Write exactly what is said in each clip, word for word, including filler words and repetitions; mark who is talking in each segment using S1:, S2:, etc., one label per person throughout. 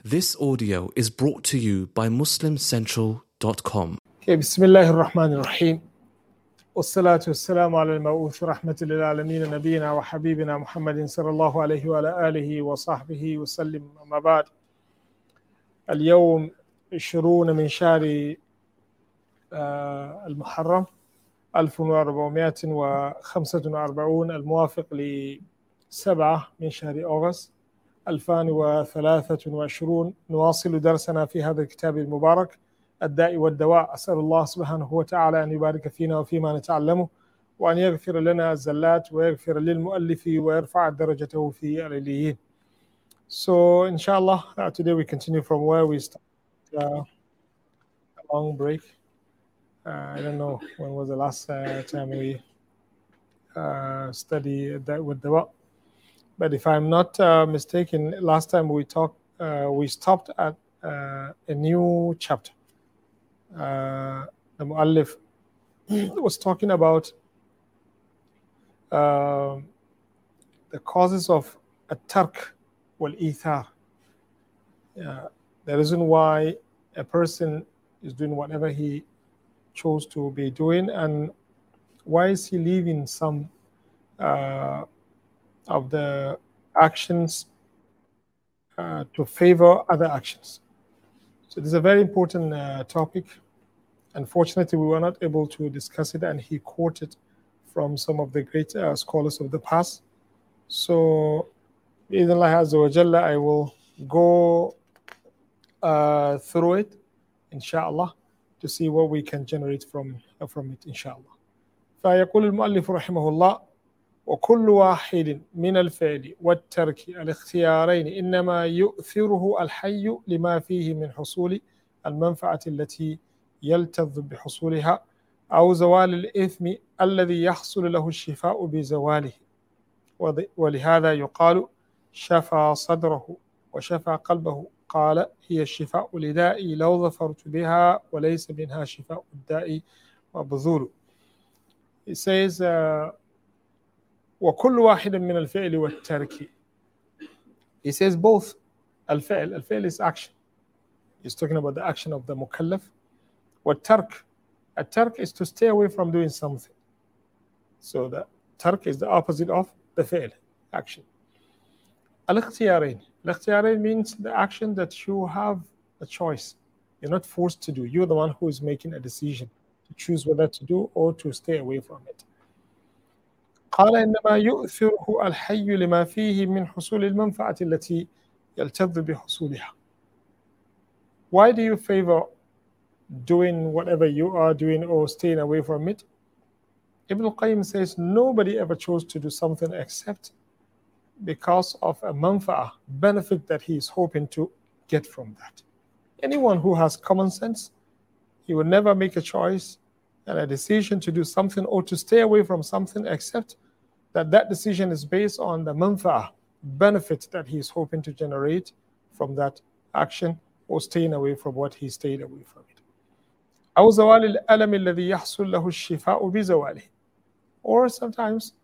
S1: This audio is brought to you by muslim central dot com.
S2: Okay, Bismillah ar-Rahman ar-Rahim. Wassalatu wassalamu ala al-ma'uth rahmatil lil alameen nabiyina wa habibina Muhammadin sallallahu alayhi wa ala alihi wa sahbihi wa sallim. Amma ba'd. اليوم عشرون من شهر المحرم ألف وأربعمائة وخمسة وأربعين الموافق لسبعة من شهر أغسطس ألفين وثلاثة وعشرين. نواصل درسنا في هذا الكتاب المبارك الداء والدواء. أسأل الله سبحانه وتعالى أن يبارك فينا وفيما نتعلمه وأن يغفر لنا الزلات ويغفر للمؤلف ويرفع درجته في العليين. So inshallah, uh, today we continue from where we started. Uh, a long break. Uh, I don't know when was the last uh, time we uh, studied that with the but if I'm not uh, mistaken, last time we talked, uh, we stopped at uh, a new chapter. Uh, the Mu'allif was talking about uh, the causes of a tark wal ithar. Uh, the reason why a person is doing whatever he chose to be doing, and why is he leaving some uh, of the actions uh, to favor other actions. So this is a very important uh, topic. Unfortunately, we were not able to discuss it, and he quoted from some of the great uh, scholars of the past. So, bi'idhnillah azza wa jalla, I will go uh, through it, inshallah, to see what we can generate from, uh, from it, inshallah. فيقول المؤلف رحمه الله: وكل واحد من الفعل والترك الاختيارين إنما يؤثره الحي لما فيه من حصول المنفعة التي يلتذ بحصولها أو زوال الإثم الذي يحصل له الشفاء بزواله، ولهذا يقال شفى صدره وشفى قلبه. قال: هي الشفاء لدائي لو ظفرت بها وليس منها شفاء الداء مبذول. He says uh, وكل واحد من الفعل والترك. He says both الفعل الفعل is action. He's talking about the action of the mukallaf. والترك, a tark is to stay away from doing something. So the tark is the opposite of the fi'l, action. الاختيارين. الاختيارين means the action that you have a choice. You're not forced to do. You're the one who is making a decision to choose whether to do or to stay away from it. قال إنما يؤثره الحي لما فيه من حصول المنفعة التي يلتذ بحصولها. Why do you favor doing whatever you are doing or staying away from it? Ibn al-Qayyim says nobody ever chose to do something except because of a manfa'ah, benefit that he is hoping to get from that. Anyone who has common sense, he will never make a choice and a decision to do something or to stay away from something except that that decision is based on the manfa'ah, benefit that he is hoping to generate from that action or staying away from what he stayed away from it. أو زوال الألم الذي يحصل له الشفاء بزواله. Or sometimes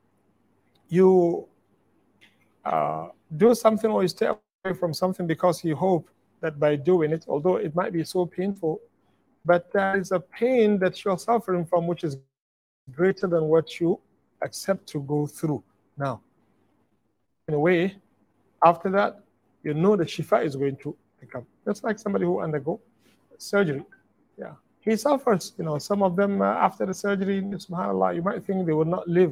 S2: you uh, do something or you stay away from something because you hope that by doing it, although it might be so painful, but there is a pain that you're suffering from which is greater than what you accept to go through. Now, in a way, after that, you know the shifa is going to come. Just like somebody who undergo surgery. Yeah, he suffers. You know, some of them uh, after the surgery, subhanAllah, you might think they will not live.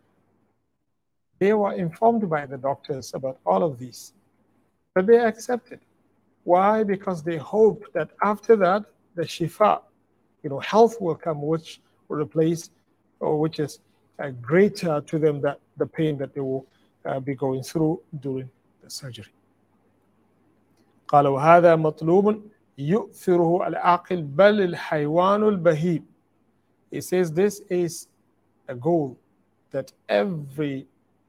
S2: They were informed by the doctors about all of these, but they accepted. Why? Because they hope that after that, the shifa, you know, health will come, which will replace, or which is uh, greater to them that the pain that they will uh, be going through during the surgery. قال وهذا مطلوب يؤثره العاقل بل الحيوان البهيم. He says this is a goal that every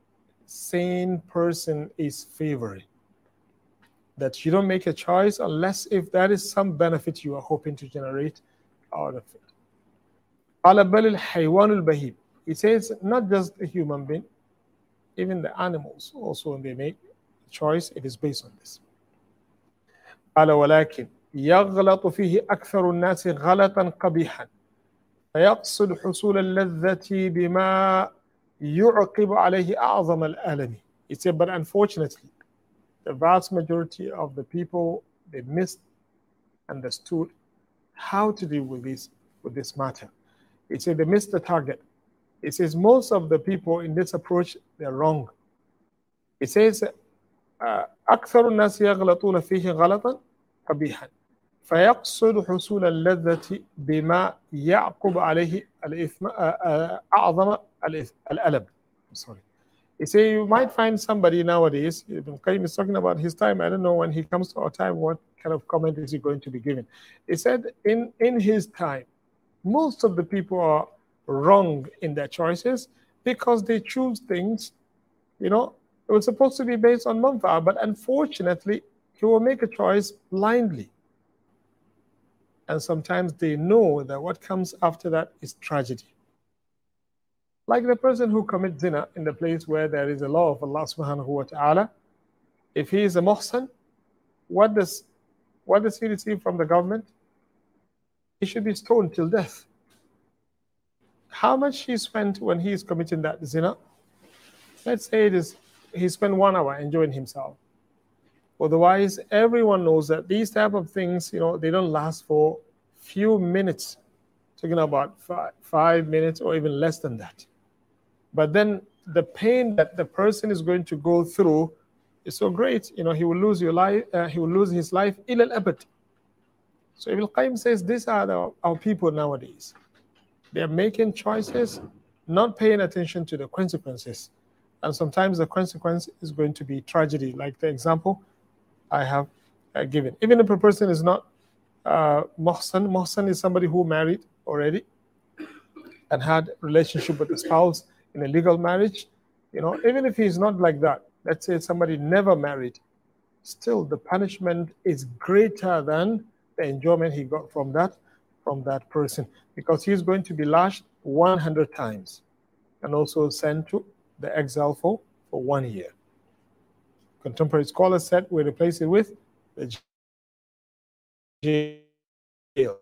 S2: sane person is favoring. That you don't make a choice unless if that is some benefit you are hoping to generate out of it. قال بل الحيوان البهيم. He says not just a human being, even the animals also when they make a choice, it is based on this. قال ولكن يغلط فيه أكثر الناس غلطا قبيحا فيقصد حصول اللذة بما يعقب عليه أعظم الألم. He said, but unfortunately, the vast majority of the people, they misunderstood how to deal with this, with this matter. He said they missed the target. He says most of the people in this approach, they're wrong. He says, أكثر الناس يغلطون فيه غلطا قبيحا فيقصد حصول اللذة بما يعقب عليه الإثم أعظم الألم. Sorry. He say you might find somebody nowadays, Ibn Qayyim is talking about his time. I don't know when he comes to our time, what kind of comment is he going to be giving. He said in, in his time, most of the people are wrong in their choices because they choose things, you know, it was supposed to be based on manfa'ah, but unfortunately, he will make a choice blindly. And sometimes they know that what comes after that is tragedy. Like the person who commits zina in the place where there is a law of Allah subhanahu wa ta'ala, if he is a muhsan, what does, what does he receive from the government? He should be stoned till death. How much he spent when he is committing that zina? Let's say it is he spent one hour enjoying himself. Otherwise, everyone knows that these type of things, you know, they don't last for few minutes. Talking about five, five minutes or even less than that. But then the pain that the person is going to go through is so great. You know, he will lose your life. Uh, he will lose his life ila al-abad. So Ibn Qayyim says these are the, our people nowadays. They are making choices, not paying attention to the consequences. And sometimes the consequence is going to be tragedy, like the example I have uh, given. Even if a person is not uh, muhsan, muhsan is somebody who married already and had relationship with the spouse in a legal marriage. You know, even if he's not like that, let's say somebody never married, still the punishment is greater than the enjoyment he got from that, from that person, because he's going to be lashed one hundred times and also sent to the exile for, for one year. Contemporary scholars said we replace it with the jail.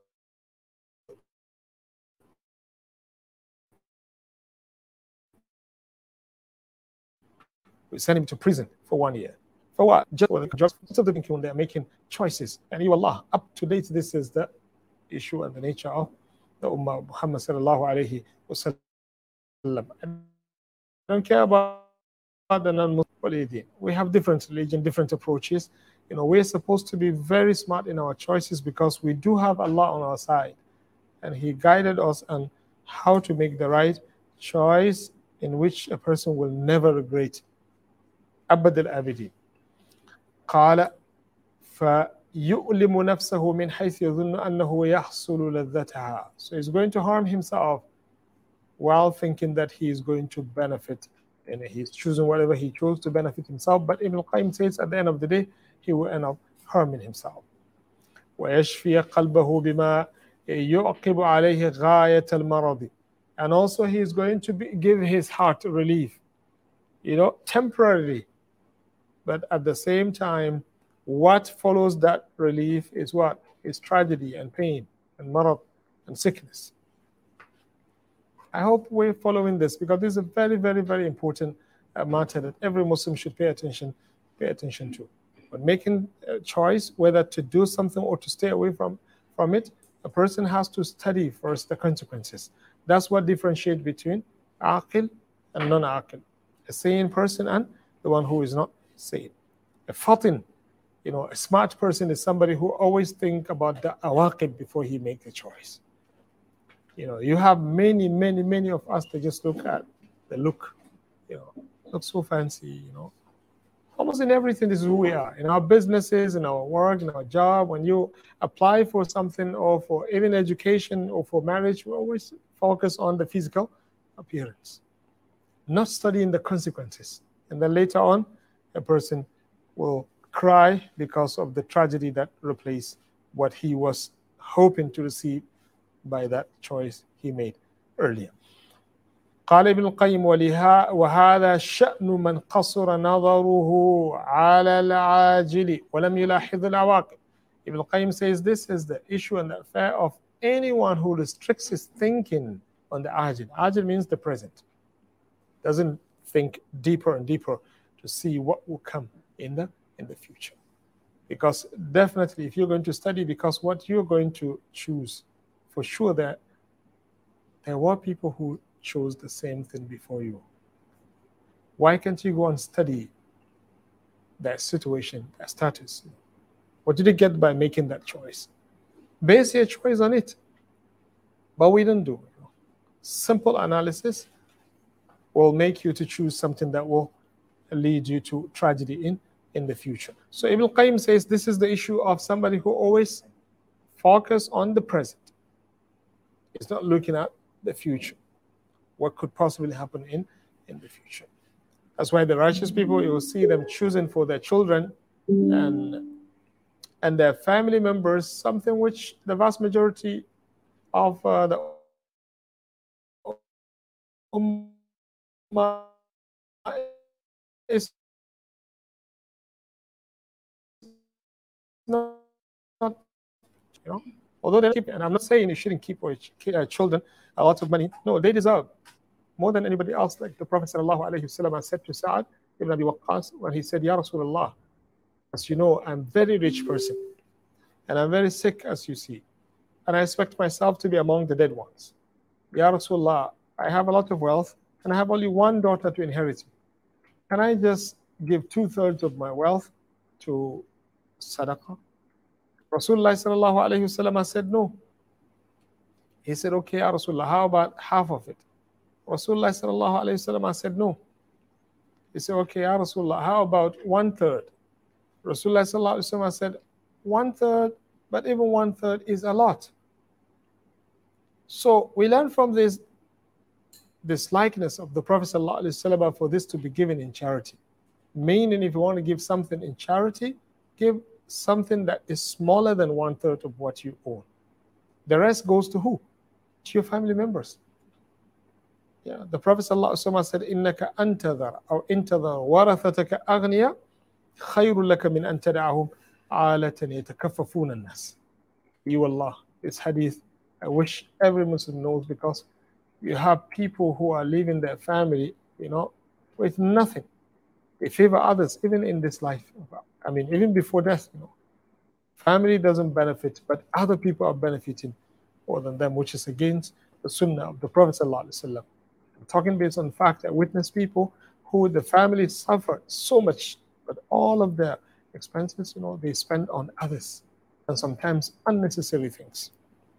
S2: We send him to prison for one year. For what? Just for the just of the when they're making choices. And you Allah, up to date, this is the issue and the nature of the Ummah of Muhammad sallallahu alayhi wa sallam. I don't care about the non-Muslim. We have different religion, different approaches. You know, we're supposed to be very smart in our choices because we do have Allah on our side. And He guided us on how to make the right choice in which a person will never regret. أبد الآبدين. قال فيؤلم نفسه من حيث يظن أنه يحصل لذتها. So he's going to harm himself while thinking that he is going to benefit, and he's choosing whatever he chose to benefit himself. But Ibn Qayyim says at the end of the day, he will end up harming himself. ويشفي قلبه بما يعقب عليه غاية المرض. And also he is going to be, give his heart relief, you know, temporarily. But at the same time, what follows that relief is what? Is tragedy and pain and marad and sickness. I hope we're following this because this is a very, very, very important uh, matter that every Muslim should pay attention, pay attention to. When making a choice whether to do something or to stay away from, from it, a person has to study first the consequences. That's what differentiates between aqil and non-aqil, a sane person and the one who is not sane. A fatin, you know, a smart person is somebody who always think about the awaqib before he makes a choice. You know, you have many, many, many of us that just look at the look, you know, look so fancy, you know. Almost in everything, this is who we are. In our businesses, in our work, in our job, when you apply for something or for even education or for marriage, we always focus on the physical appearance, not studying the consequences. And then later on, a person will cry because of the tragedy that replaced what he was hoping to receive by that choice he made earlier. قال ابن القيم وهذا شأن من قصر نظره على العاجل ولم يلاحظ العواقب. Ibn Qayyim says this is the issue and the affair of anyone who restricts his thinking on the ajil. Ajil means the present. Doesn't think deeper and deeper to see what will come in the in the future. Because definitely if you're going to study, because what you're going to choose, for sure that there were people who chose the same thing before you. Why can't you go and study their situation, their status? What did you get by making that choice? Base your choice on it. But we don't do it. Simple analysis will make you to choose something that will lead you to tragedy in, in the future. So Ibn Qayyim says this is the issue of somebody who always focus on the present. It's not looking at the future, what could possibly happen in, in the future. That's why the righteous people, you will see them choosing for their children and and their family members something which the vast majority of uh, the ummah is not, not, you know, although they keep, and I'm not saying you shouldn't keep your children a lot of money. No, they deserve more than anybody else. Like the Prophet sallallahu alaihi wasallam said to Sa'ad ibn Abi Waqqas when he said, Ya Rasulullah, as you know, I'm a very rich person and I'm very sick, as you see, and I expect myself to be among the dead ones. Ya Rasulullah, I have a lot of wealth and I have only one daughter to inherit me. Can I just give two-thirds of my wealth to sadaqah? Rasulullah sallallahu alayhi wasallam said no. He said, okay, Ya Rasulullah, how about half of it? Rasulullah sallallahu alayhi wasallam said no. He said, okay, Ya Rasulullah, how about one-third? Rasulullah sallallahu alayhi wasallam said, one-third, but even one-third is a lot. So we learn from this this likeness of the Prophet ﷺ for this to be given in charity. Meaning, if you want to give something in charity, give something that is smaller than one third of what you own. The rest goes to who? To your family members. Yeah, the Prophet ﷺ said, "Innaka antadhar or intadhar warathataka aghniya khayrun laka min an tad'ahum alatan yatakaffafuna an-nas." You Allah, this hadith, I wish every Muslim knows, because you have people who are leaving their family, you know, with nothing. They favor others, even in this life. I mean, even before death, you know. Family doesn't benefit, but other people are benefiting more than them, which is against the sunnah of the Prophet ﷺ. I'm talking based on fact. I witnessed people who the family suffered so much, but all of their expenses, you know, they spend on others, and sometimes unnecessary things.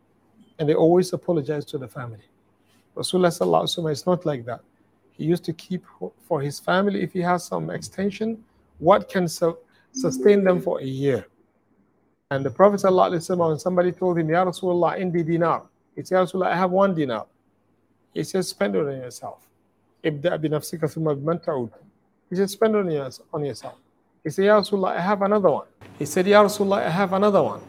S2: And they always apologize to the family. Rasulullah sallallahu alaihi wasallam is not like that. He used to keep for his family, if he has some extension, what can su sustain them for a year. And the Prophet sallallahu alaihi wasallam, when somebody told him, Ya Rasulullah, indi dinar, he said, Ya Rasulullah, I have one dinar. He said, spend it on yourself. Ibda bi nafsika thumma biman ta'ud. He said, spend it on, your, on yourself. He said, Ya Rasulullah, I have another one. He said, Ya Rasulullah, I have another one.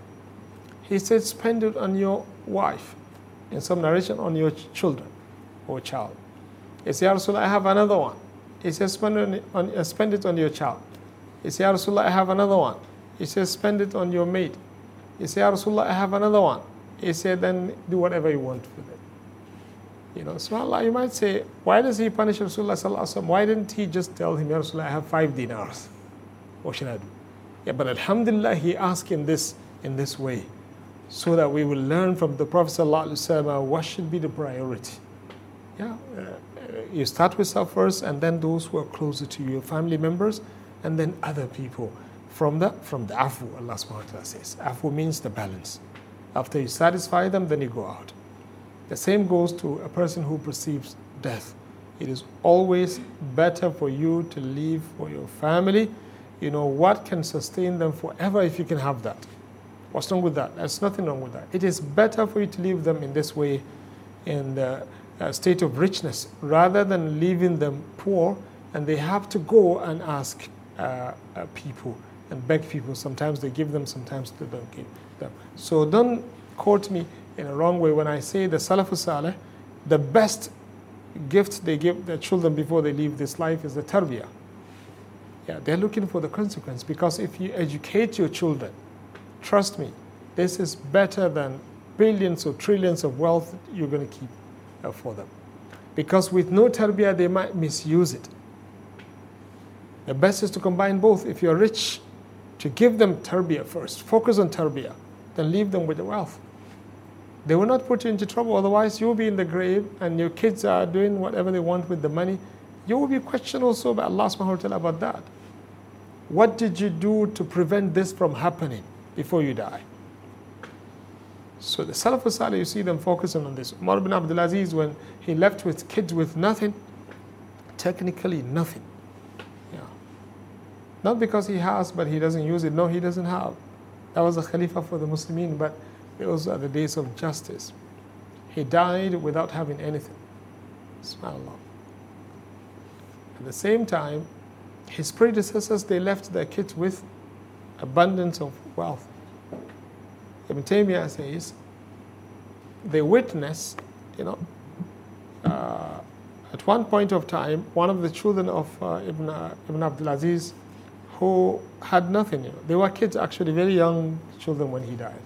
S2: He said, spend it on your wife. In some narration, on your children or child. He said, Ya Rasulullah, I have another one. He said, spend it on, uh, spend it on your child. He said, Ya Rasulullah, I have another one. He said, spend it on your maid. He said, Ya Rasulullah, I have another one. He said, then do whatever you want with it. You know, subhanAllah, you might say, why does he punish Rasulullah sallallahu alaihi wasallam? Why didn't he just tell him, Ya Rasulullah, I have five dinars? What should I do? Yeah, but alhamdulillah, he asked him this in this way, so that we will learn from the Prophet ﷺ what should be the priority. Yeah, uh, you start with yourself first, and then those who are closer to you, your family members, and then other people. From the from the afu, Allah subhanahu wa ta'ala says. Afu means the balance. After you satisfy them, then you go out. The same goes to a person who perceives death. It is always better for you to leave for your family, you know, what can sustain them forever if you can have that. What's wrong with that? There's nothing wrong with that. It is better for you to leave them in this way, in the uh, state of richness, rather than leaving them poor and they have to go and ask uh, uh, people and beg people. Sometimes they give them, sometimes they don't give them. So don't quote me in a wrong way when I say the Salafus Saleh, the best gift they give their children before they leave this life is the tarbiyah. Yeah, they're looking for the consequence, because if you educate your children, trust me, this is better than billions or trillions of wealth you're going to keep uh, for them. Because with no tarbiyah, they might misuse it. The best is to combine both. If you're rich, to give them tarbiyah first, focus on tarbiyah, then leave them with the wealth. They will not put you into trouble, otherwise you'll be in the grave and your kids are doing whatever they want with the money. You will be questioned also by Allah subhanahu wa ta'ala about that. What did you do to prevent this from happening before you die? So the Salaf al-Salih, you see them focusing on this. Umar ibn Abdul Aziz, when he left with kids with nothing, technically nothing. Yeah. Not because he has, but he doesn't use it. No, he doesn't have. That was a Khalifa for the Muslimin, but those are the days of justice. He died without having anything. SubhanAllah. At the same time, his predecessors, they left their kids with abundance of wealth. Ibn Taymiyyah says, they witness, you know, uh, at one point of time, one of the children of uh, Ibn, uh, Ibn Abdul Aziz, who had nothing, you know, they were kids, actually very young children when he died.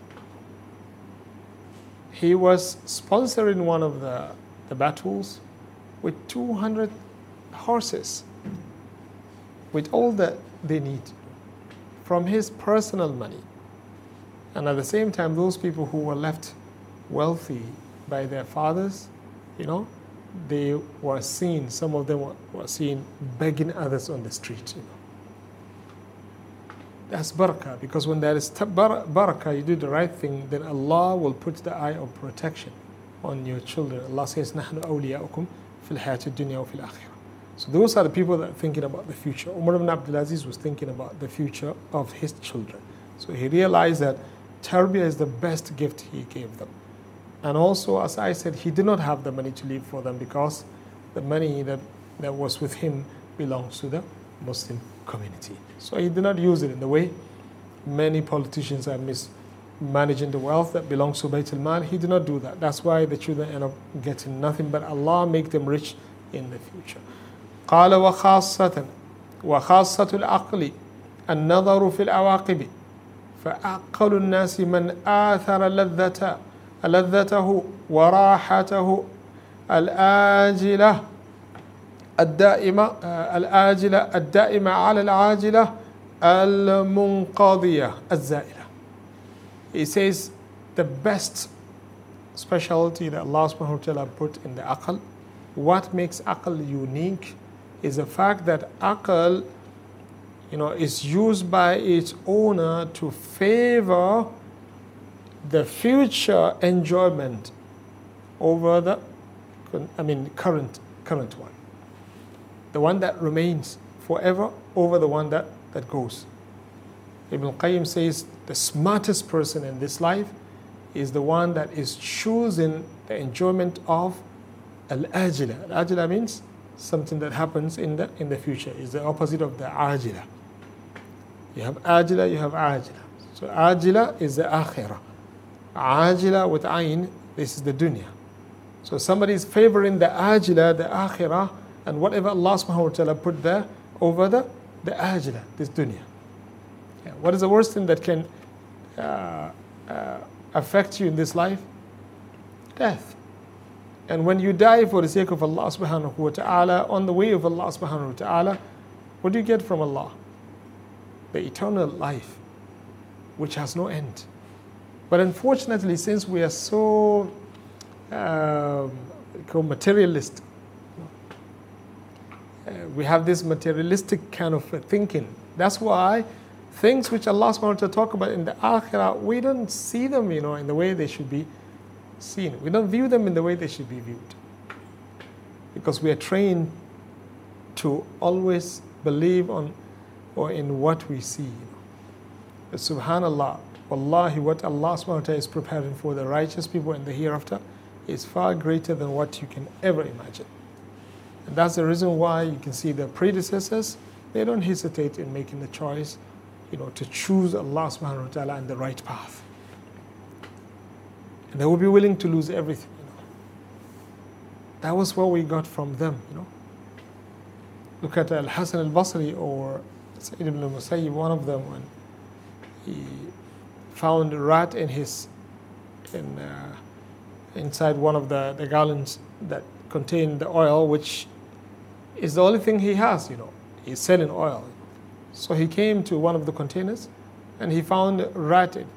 S2: He was sponsoring one of the, the battles with two hundred horses, with all that they need, from his personal money. And at the same time, those people who were left wealthy by their fathers, you know, they were seen, some of them were, were seen begging others on the street. You know. That's barakah, because when there is barakah, you do the right thing, then Allah will put the eye of protection on your children. Allah says, نَحْنُ أَوْلِيَاؤُكُمْ فِي الْحَيَاةِ الدُّنْيَا وَفِي الْآخِرَةِ. So those are the people that are thinking about the future. Umar ibn Abdul Aziz was thinking about the future of his children. So he realized that tarbiyah is the best gift he gave them. And also, as I said, he did not have the money to leave for them because the money that, that was with him belongs to the Muslim community. So he did not use it in the way many politicians are mismanaging the wealth that belongs to Bayt al-Mal. He did not do that. That's why the children end up getting nothing, but Allah make them rich in the future. قال وخاصة وخاصة العقل النظر في العواقب فأعقل الناس من آثر لذة لذته وراحته الآجلة الدائمة الآجلة الدائمة على العاجلة المنقضية الزائلة. He says the best specialty that Allah subhanahu wa ta'ala put in the aql, what makes aql unique is the fact that aql, you know, is used by its owner to favor the future enjoyment over the, I mean, current current one. The one that remains forever over the one that, that goes. Ibn Qayyim says the smartest person in this life is the one that is choosing the enjoyment of al-ajila. Al-ajila means something that happens in the in the future. Is the opposite of the ajila. You have ajila, you have ajila. So ajila is the akhirah. Ajila with ayn, this is the dunya. So somebody is favoring the ajila, the akhirah, and whatever Allah subhanahu wa ta'ala put there over the, the ajila, this dunya. Yeah. What is the worst thing that can uh, uh, affect you in this life? Death. And when you die for the sake of Allah subhanahu wa ta'ala, on the way of Allah subhanahu wa ta'ala, what do you get from Allah? The eternal life, which has no end. But unfortunately, since we are so um, materialist, uh, we have this materialistic kind of thinking. That's why things which Allah subhanahu wa ta'ala talk about in the akhirah, we don't see them, you know, in the way they should be seen. We don't view them in the way they should be viewed. Because we are trained to always believe on or in what we see. You know. But subhanallah, wallahi, what Allah subhanahu wa ta'ala is preparing for the righteous people in the hereafter is far greater than what you can ever imagine. And that's the reason why you can see the predecessors, they don't hesitate in making the choice, you know, to choose Allah subhanahu wa ta'ala and the right path. And they will be willing to lose everything, you know. That was what we got from them, you know. Look at Al-Hasan al-Basri or Sa'id ibn al-Musayyib, one of them, when he found a rat in his, in, uh, inside one of the, the gallons that contain the oil, which is the only thing he has, you know. He's selling oil. So he came to one of the containers and he found a rat in it.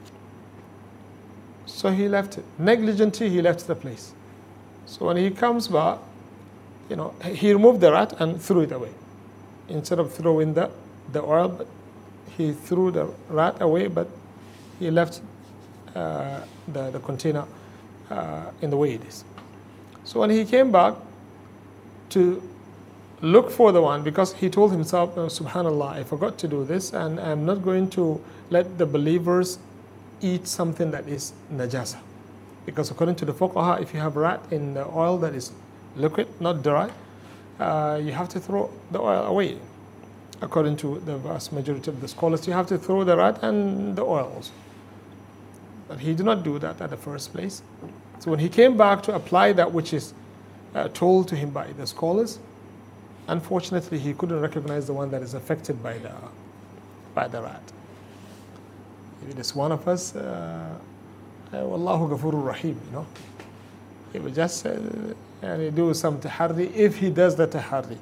S2: So he left it. Negligently, he left the place. So when he comes back, you know, he removed the rat and threw it away. Instead of throwing the, the oil, but he threw the rat away, but he left uh, the, the container uh, in the way it is. So when he came back to look for the one, because he told himself, oh, subhanallah, I forgot to do this, and I'm not going to let the believers eat something that is najasa. Because according to the fuqaha, if you have rat in the oil that is liquid, not dry, uh, you have to throw the oil away. According to the vast majority of the scholars, you have to throw the rat and the oil also. But he did not do that at the first place. So when he came back to apply that which is uh, told to him by the scholars, unfortunately he couldn't recognize the one that is affected by the, by the rat. If it is one of us, uh, Wallahu Ghafurur Rahim, you know. He will just uh, and do some tahari if he does the tahari.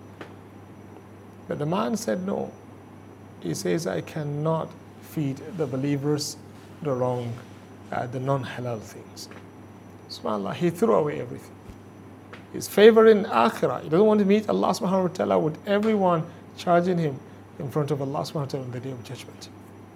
S2: But the man said no. He says, I cannot feed the believers the wrong, uh, the non-halal things. SubhanAllah, he threw away everything. He's favoring akhirah. He doesn't want to meet Allah subhanahu wa ta'ala with everyone charging him in front of Allah subhanahu wa ta'ala on the day of judgment.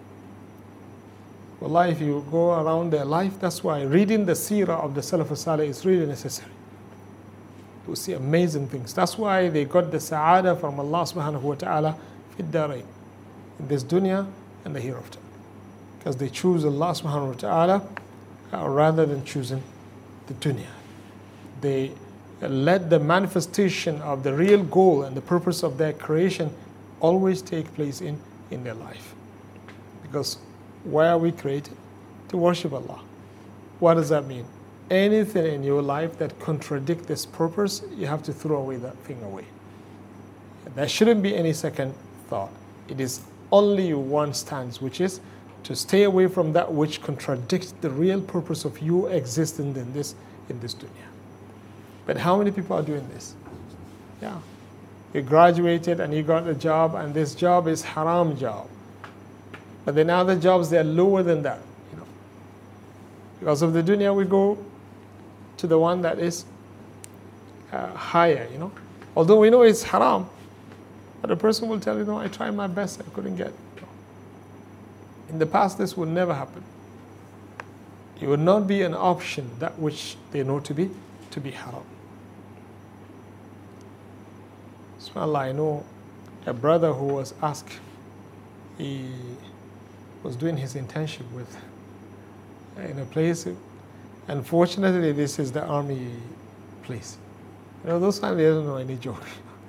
S2: Wallahi, if you go around their life, that's why reading the seerah of the Salaf al-Salih is really necessary. You see amazing things. That's why they got the sa'adah from Allah subhanahu wa ta'ala fid darain, in this dunya and the hereafter. Because they choose Allah subhanahu wa ta'ala uh, rather than choosing the dunya. They let the manifestation of the real goal and the purpose of their creation always take place in, in their life. Because why are we created? To worship Allah. What does that mean? Anything in your life that contradicts this purpose, you have to throw away that thing away. There shouldn't be any second thought. It is only one stance, which is to stay away from that which contradicts the real purpose of you existing in this, in this dunya. But how many people are doing this? Yeah. You graduated and you got a job, and this job is haram job. But then other jobs, they are lower than that. You know. Because of the dunya, we go to the one that is uh, higher, you know. Although we know it's haram, but a person will tell you, no, I tried my best, I couldn't get it. No. In the past, this would never happen. It would not be an option, that which they know to be, to be haram. SubhanAllah, I know a brother who was asked, he was doing his internship with in a place. Unfortunately, this is the army place. You know, those times they don't know any joke.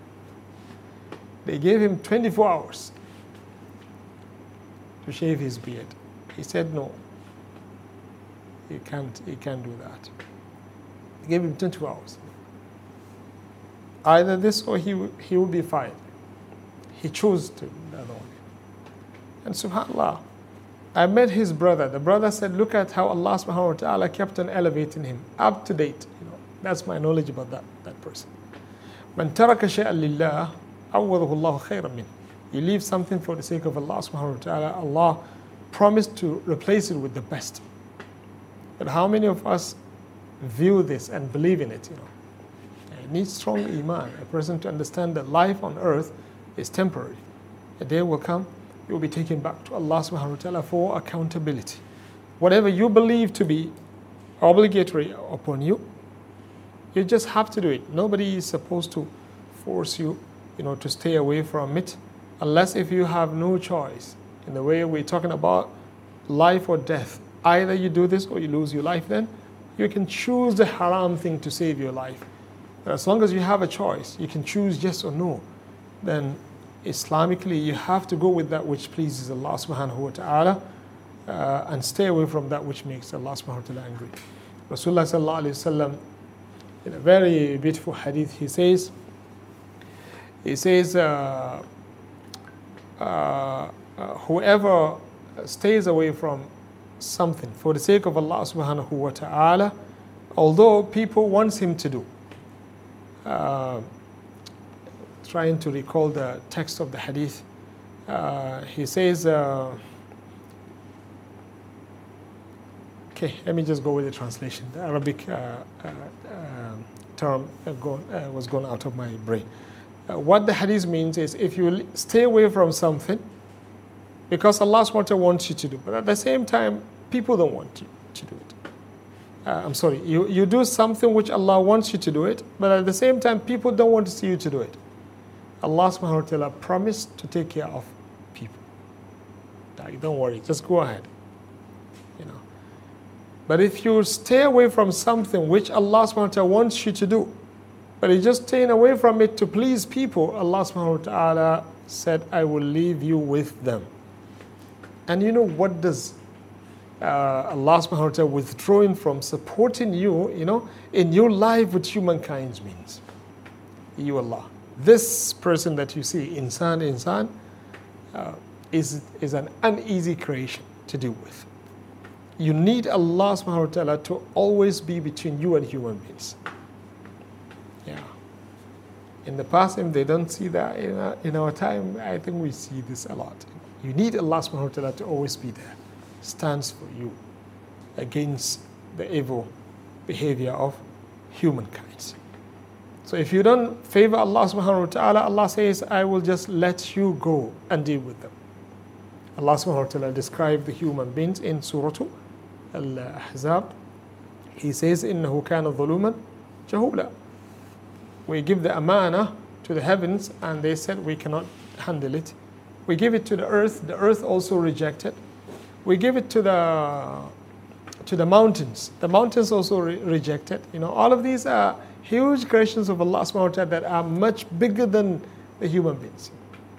S2: They gave him twenty-four hours to shave his beard. He said no. He can't. He can't do that. They gave him twenty-four hours. Either this or he he will be fired. He chose to the other one. And subhanAllah, I met his brother. The brother said, look at how Allah subhanahu wa ta'ala kept on elevating him, up to date. You know, that's my knowledge about that, that person. Man taraka shay'an lillah, awwadahu Allahu khayran min. You leave something for the sake of Allah subhanahu wa ta'ala, Allah promised to replace it with the best. But how many of us view this and believe in it, you know? It needs strong iman, a person to understand that life on earth is temporary. A day will come, you will be taken back to Allah subhanahu wa ta'ala for accountability. Whatever you believe to be obligatory upon you, you just have to do it. Nobody is supposed to force you, you know, to stay away from it, unless if you have no choice. In the way we're talking about life or death, either you do this or you lose your life, then you can choose the haram thing to save your life. But as long as you have a choice, you can choose yes or no, then Islamically, you have to go with that which pleases Allah subhanahu wa ta'ala uh, and stay away from that which makes Allah subhanahu wa ta'ala angry. Rasulullah sallallahu alayhi wa sallam, in a very beautiful hadith, he says, he says, uh, uh, uh, whoever stays away from something for the sake of Allah subhanahu wa ta'ala, although people want him to do. Uh, trying to recall the text of the hadith. Uh, he says, uh, okay, let me just go with the translation. The Arabic uh, uh, uh, term uh, gone, uh, was gone out of my brain. Uh, what the hadith means is if you stay away from something, because Allah subhanahu wa ta'ala wants you to do, but at the same time, people don't want you to do it. Uh, I'm sorry, you, you do something which Allah wants you to do it, but at the same time, people don't want to see you to do it. Allah subhanahu wa ta'ala promised to take care of people. Like, don't worry, just go ahead. You know. But if you stay away from something which Allah subhanahu wa ta'ala wants you to do, but you're just staying away from it to please people, Allah subhanahu wa ta'ala said, I will leave you with them. And you know what does uh, Allah subhanahu wa ta'ala withdrawing from supporting you, you know, in your life with humankind means? You Allah. This person that you see, insan, insan, uh, is, is an uneasy creation to deal with. You need Allah subhanahu wa ta'ala to always be between you and human beings. Yeah. In the past, if they don't see that, in our, in our time, I think we see this a lot. You need Allah subhanahu wa ta'ala to always be there. Stands for you against the evil behavior of humankind. So if you don't favor Allah subhanahu wa ta'ala, Allah says, I will just let you go and deal with them. Allah subhanahu wa ta'ala described the human beings in Surah Al-Ahzab. He says, إِنَّهُ كَانَ ظَلُومًا جَهُولًا. We give the amana to the heavens and they said we cannot handle it. We give it to the earth, the earth also rejected. We give it to the to the mountains, the mountains also re rejected. You know, all of these are huge creations of Allah subhanahu wa ta'ala that are much bigger than the human beings.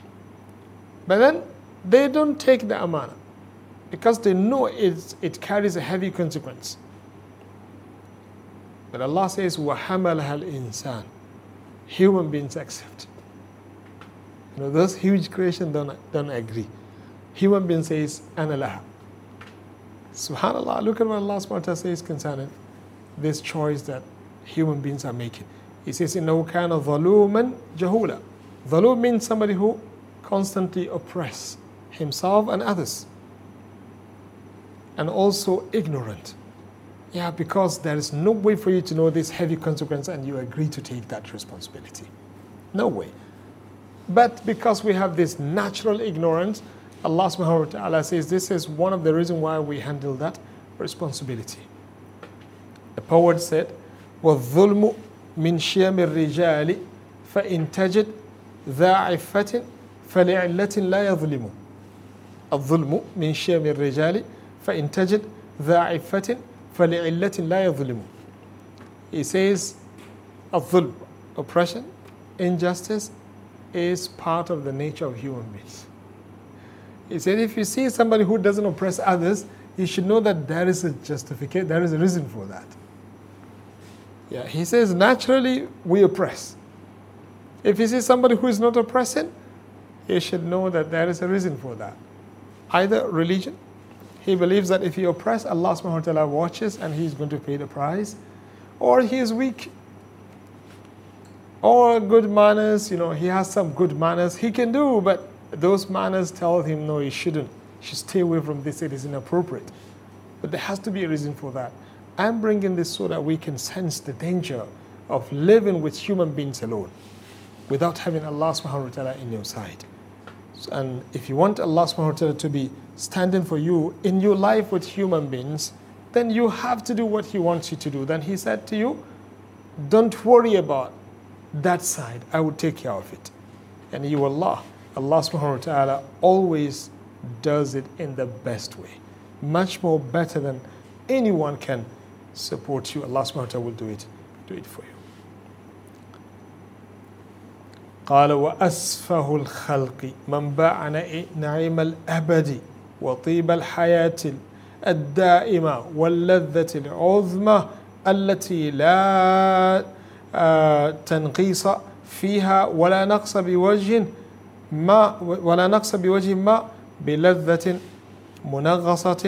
S2: But then they don't take the amana because they know it's, it carries a heavy consequence. But Allah says, وَحَمَلَهَا الْإِنسَانِ. Human beings accept. You know, those huge creations don't, don't agree. Human being says, أَنَا لَهَا. Subhanallah, look at what Allah subhanahu wa ta'ala says concerning this choice that human beings are making. He says, إِنَّهُ كَانَ ظَلُومًا جَهُولًا. Zalum means somebody who constantly oppresses himself and others. And also ignorant. Yeah, because there is no way for you to know this heavy consequence and you agree to take that responsibility. No way. But because we have this natural ignorance, Allah subhanahu wa ta'ala says this is one of the reasons why we handle that responsibility. The poet said, وَالظُّلْمُ مِنْ شِيَمِ الرِّجَالِ فَإِنْ تَجِدْ ذَا عِفَّةٍ فَلِعِلَّةٍ لَا يَظْلِمُ. الظُّلْمُ مِنْ شِيَمِ الرِّجَالِ فَإِنْ تَجِدْ ذَا عِفَّةٍ فَلِعِلَّةٍ لَا يَظْلِمُ. He says, الظُّلْمُ, oppression, injustice, is part of the nature of human beings. He said, if you see somebody who doesn't oppress others, you should know that there is a justification, there is a reason for that. Yeah, he says, naturally, we oppress. If you see somebody who is not oppressing, you should know that there is a reason for that. Either religion, he believes that if he oppresses, Allah subhanahu wa ta'ala watches and he's going to pay the price, or he is weak. Or good manners, you know, he has some good manners he can do, but those manners tell him, no, he shouldn't. He should stay away from this, it is inappropriate. But there has to be a reason for that. I'm bringing this so that we can sense the danger of living with human beings alone, without having Allah subhanahu wa ta'ala in your side. And if you want Allah subhanahu wa ta'ala to be standing for you in your life with human beings, then you have to do what He wants you to do. Then He said to you, don't worry about that side, I will take care of it. And you, Allah, Allah subhanahu wa ta'ala always does it in the best way. Much more better than anyone can support you. Allah subhanahu wa ta'ala will do it, do it for you. قال وأسفه الخلق من باع نعيم الأبد وطيب الحياة الدائمة واللذة العظمى التي لا تنقيص فيها ولا نقص بوجه ما ولا نقص بوجه ما بلذة منغصة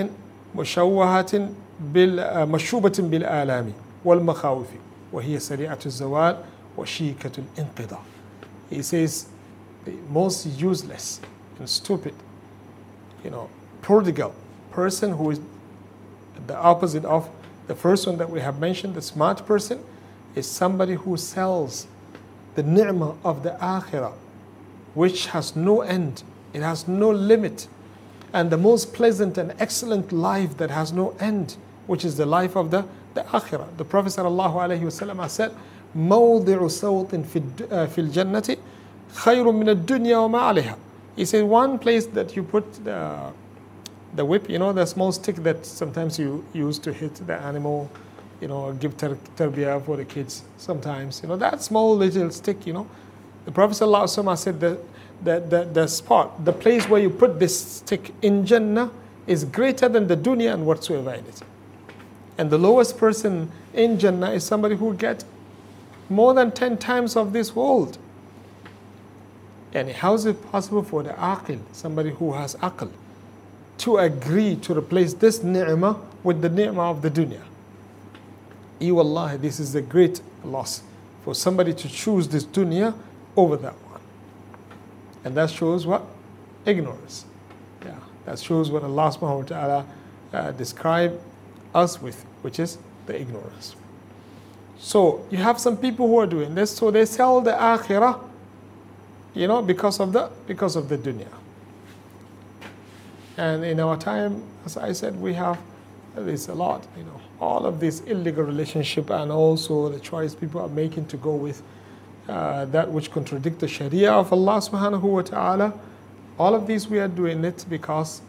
S2: مشوهة بال مشوبة بالآلام والمخاوف وهي سريعة الزوال وشيكة الانقضاء. He says the most useless and stupid, you know, prodigal person, who is the opposite of the first one that we have mentioned, the smart person, is somebody who sells the ni'mah of the akhirah, which has no end, it has no limit, and the most pleasant and excellent life that has no end, which is the life of the, the akhirah. The Prophet sallallahu alaihi wasallam has said, موضع صوت في في الجنة خير من الدنيا وما عليها. He said one place that you put the, the whip, you know, the small stick that sometimes you use to hit the animal, you know, give ter- tarbiyah for the kids sometimes, you know, that small little stick, you know. The Prophet sallallahu alaihi wasallam said that the, the, the spot, the place where you put this stick in Jannah is greater than the dunya and whatsoever in it. And the lowest person in Jannah is somebody who gets more than ten times of this world. And how is it possible for the aqil, somebody who has aql, to agree to replace this ni'mah with the ni'mah of the dunya? E wallahi, this is a great loss for somebody to choose this dunya over that one. And that shows what? Ignorance. Yeah, that shows what Allah subhanahu wa ta'ala uh, described us with, which is the ignorance. So you have some people who are doing this, so they sell the akhirah, you know, because of the because of the dunya. And in our time, as I said, we have this a lot, you know, all of this illegal relationship and also the choice people are making to go with uh, that which contradict the Sharia of Allah subhanahu wa ta'ala. All of these we are doing it because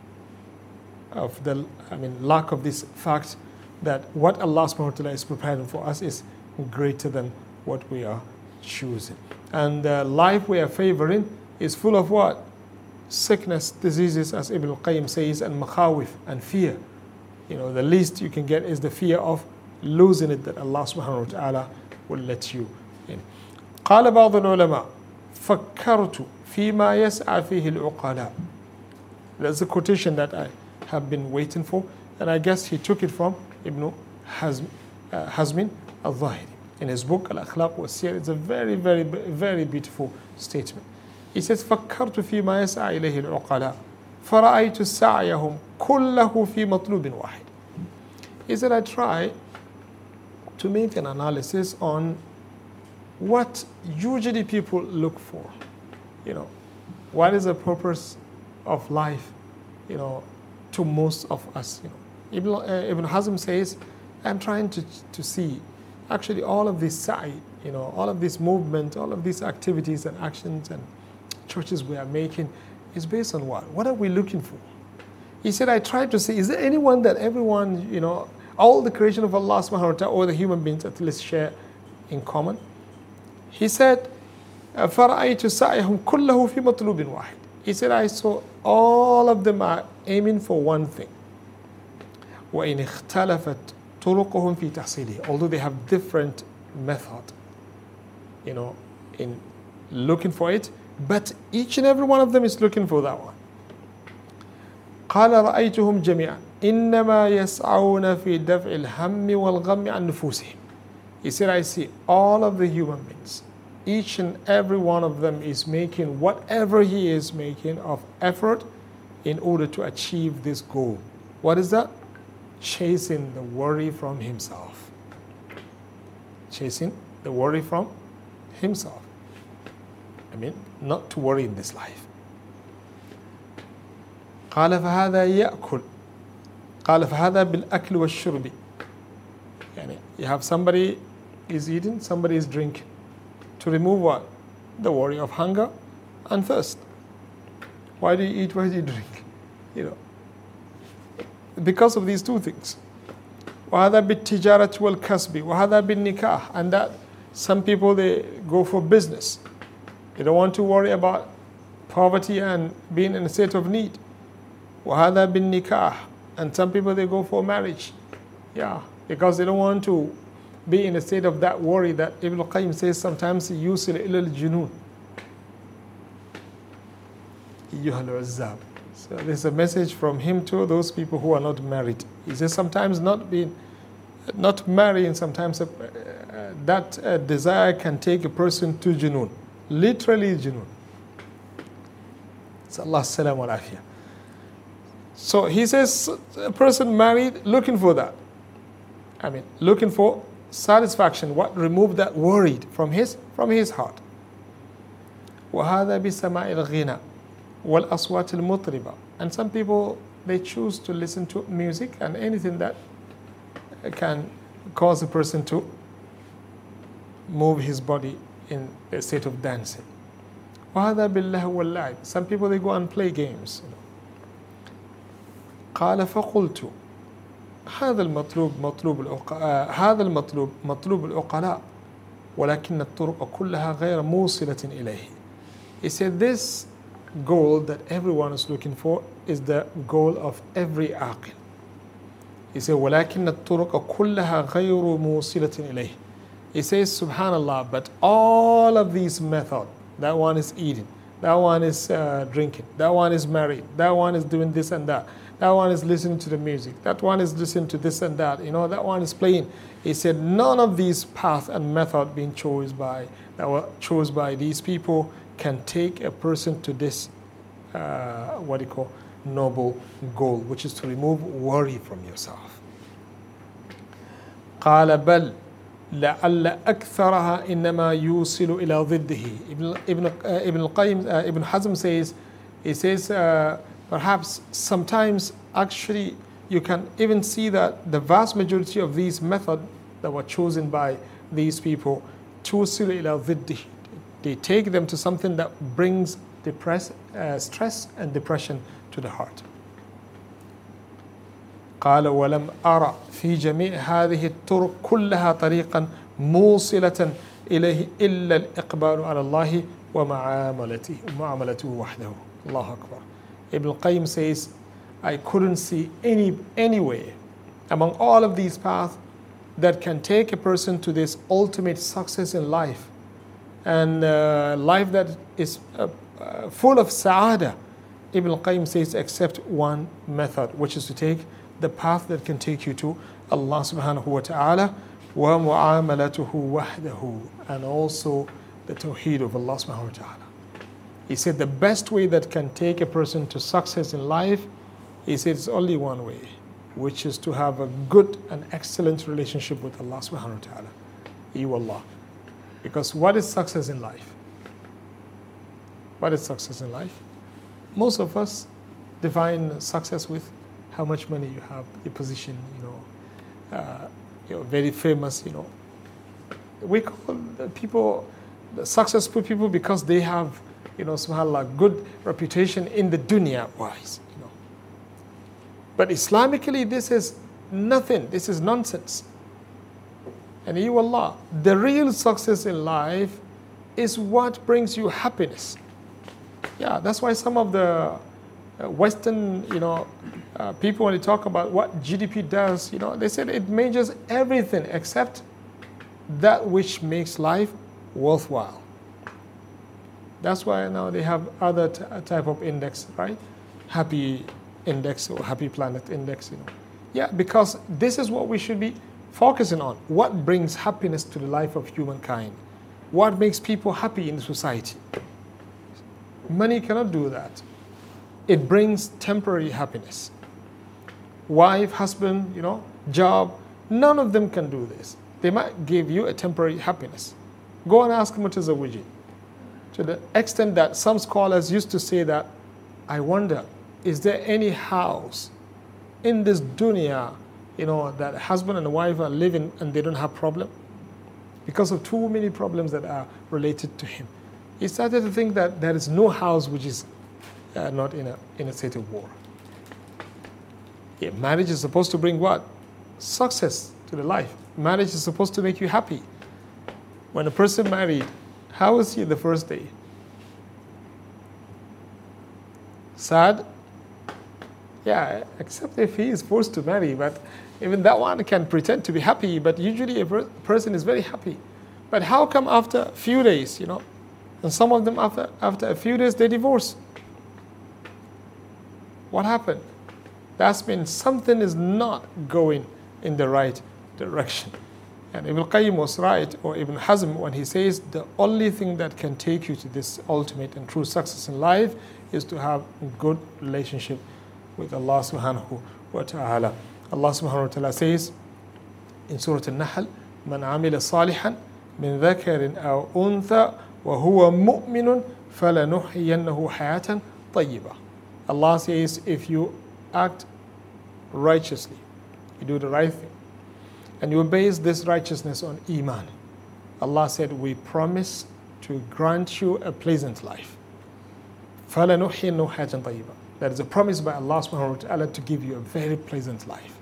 S2: of the, I mean, lack of this fact that what Allah subhanahu wa ta'ala is preparing for us is greater than what we are choosing. And the life we are favoring is full of what? Sickness, diseases, as Ibn al-Qayyim says, and makhawif, and fear. You know, the least you can get is the fear of losing it, that Allah subhanahu wa ta'ala will let you in. قال بعض العلماء فكرت فيما يسعى فيه العقلاء. That's a quotation that I have been waiting for, and I guess he took it from Ibn Hazm, uh, Hazmin al-Zahiri in his book Al-Akhlaq wa Siyar. It's a very, very, very beautiful statement. He says, فكرت فيما يسعى إليه العقلاء فرأيت سعيهم كله في مطلوب واحد. He said, I try to make an analysis on what usually people look for. You know, what is the purpose of life, you know, to most of us, you know. Ibn, uh, Ibn Hazm says, I'm trying to, to see actually all of this sa'i, you know, all of this movement, all of these activities and actions and choices we are making is based on what? What are we looking for? He said, I tried to see, is there anyone that everyone, you know, all the creation of Allah subhanahu wa ta'ala, or the human beings at least share in common? He said, فَرَأَيْتُ سَعْيَهُمْ كُلَّهُ فِي مَطْلُوبٍ وَاحِدٍ. He said, I saw all of them are aiming for one thing. وَإِنْ اخْتَلَفَتْ طُرُقُهُمْ فِي تَحْصِيلِهِ. Although they have different method, you know, in looking for it, but each and every one of them is looking for that one. قال رأيتهم جميعا إنما يسعون في دفع الهم والغم عن نفوسهم. He said, I see all of the human beings, each and every one of them is making whatever he is making of effort in order to achieve this goal. What is that? Chasing the worry from himself. Chasing the worry from himself. I mean, not to worry in this life. قال فهذا يأكل قال فهذا بالأكل والشرب. يعني you have somebody is eating, somebody is drinking. To remove what? The worry of hunger and thirst. Why do you eat? Why do you drink? You know, because of these two things. وهذا بالتجارة والكسب وهذا بالنكاح. And that some people, they go for business. They don't want to worry about poverty and being in a state of need. وهذا بالنكاح. And some people, they go for marriage. Yeah, because they don't want to be in a state of that worry that Ibn al-Qayyim says sometimes يوصل إلى الجنون. أيها العزاب. So there's a message from him to those people who are not married. He says sometimes not being, not marrying, sometimes uh, uh, that uh, desire can take a person to junoon, literally junoon. So Allah salam wa afiyah. So he says a person married looking for that. I mean, looking for satisfaction, what removed that worried from his from his heart. وَهَذَا بِسَمَاءِ الْغِنَى وَالْأَصْوَاتِ الْمُطْرِبَةِ. And some people, they choose to listen to music and anything that can cause a person to move his body in a state of dancing. وَهَذَا بِاللَّهِ وَاللَّعِبِ. Some people, they go and play games. قال فقلت هذا المطلوب مطلوب العقلاء هذا المطلوب مطلوب العقلاء ولكن الطرق كلها غير موصلة إليه. He said this goal that everyone is looking for is the goal of every aqil. He said ولكن الطرق كلها غير موصلة إليه. He says subhanallah, but all of these methods, that one is eating, that one is uh, drinking, that one is married, that one is doing this and that, that one is listening to the music, that one is listening to this and that, you know, that one is playing. He said none of these paths and method being chosen by that were chosen by these people can take a person to this uh, what do you call noble goal, which is to remove worry from yourself. قال بل لعل أكثرها إنما يوصل إلى ضده. Ibn Ibn uh, Ibn al-Qayyim, uh, Ibn Hazm says, he says uh, perhaps sometimes actually you can even see that the vast majority of these methods that were chosen by these people, توصل إلى ضده, they take them to something that brings depress, uh, stress and depression to the heart. قال ولم أرى في جميع هذه الطرق كلها طريقا موصلة إليه إلا الإقبال على الله ومعاملته ومعاملته وحده. الله أكبر. Ibn al-Qayyim says, I couldn't see any, any way among all of these paths that can take a person to this ultimate success in life and uh, life that is uh, uh, full of sa'ada. Ibn al-Qayyim says except one method, which is to take the path that can take you to Allah subhanahu wa ta'ala wa mu'amalatuhu wahdahu, and also the tawheed of Allah subhanahu wa ta'ala. He said the best way that can take a person to success in life, he said it's only one way, which is to have a good and excellent relationship with Allah subhanahu wa ta'ala. Ewa Allah. Because what is success in life? What is success in life? Most of us define success with how much money you have, your position, you know, uh, you're very famous, you know. We call the people the successful people because they have, you know, subhanAllah, good reputation in the dunya wise, you know. But Islamically, this is nothing. This is nonsense. And you Allah, the real success in life is what brings you happiness. Yeah, that's why some of the uh, Western, you know, uh, people, when they talk about what G D P does, you know, they said it measures everything except that which makes life worthwhile. That's why now they have other t- type of index, right? Happy index or happy planet index, you know. Yeah, because this is what we should be focusing on. What brings happiness to the life of humankind? What makes people happy in society? Money cannot do that. It brings temporary happiness. Wife, husband, you know, job, none of them can do this. They might give you a temporary happiness. Go and ask Mutazawwiji. To the extent that some scholars used to say that, I wonder, is there any house in this dunya, you know, that husband and wife are living and they don't have problem? Because of too many problems that are related to him. He started to think that there is no house which is uh, not in a, in a state of war. Yeah, marriage is supposed to bring what? Success to the life. Marriage is supposed to make you happy. When a person married, how was he the first day? Sad? Yeah, except if he is forced to marry, but even that one can pretend to be happy, but usually a per- person is very happy. But how come after a few days, you know, and some of them after, after a few days they divorce? What happened? That means something is not going in the right direction. And Ibn Qayyim was right, or Ibn Hazm, when he says the only thing that can take you to this ultimate and true success in life is to have a good relationship with Allah subhanahu wa ta'ala. Allah subhanahu wa ta'ala says in Surah Al-Nahl, من عمل صالحا من ذكر أو أنثى وهو مؤمن فلنحيينه حياة طيبة. Allah says, if you act righteously, you do the right thing, and you base this righteousness on Iman, Allah said, we promise to grant you a pleasant life. فَلَنُحْيِنُّ حَيَاةً طَيِّبًا. That is a promise by Allah subhanahu wa ta'ala to give you a very pleasant life.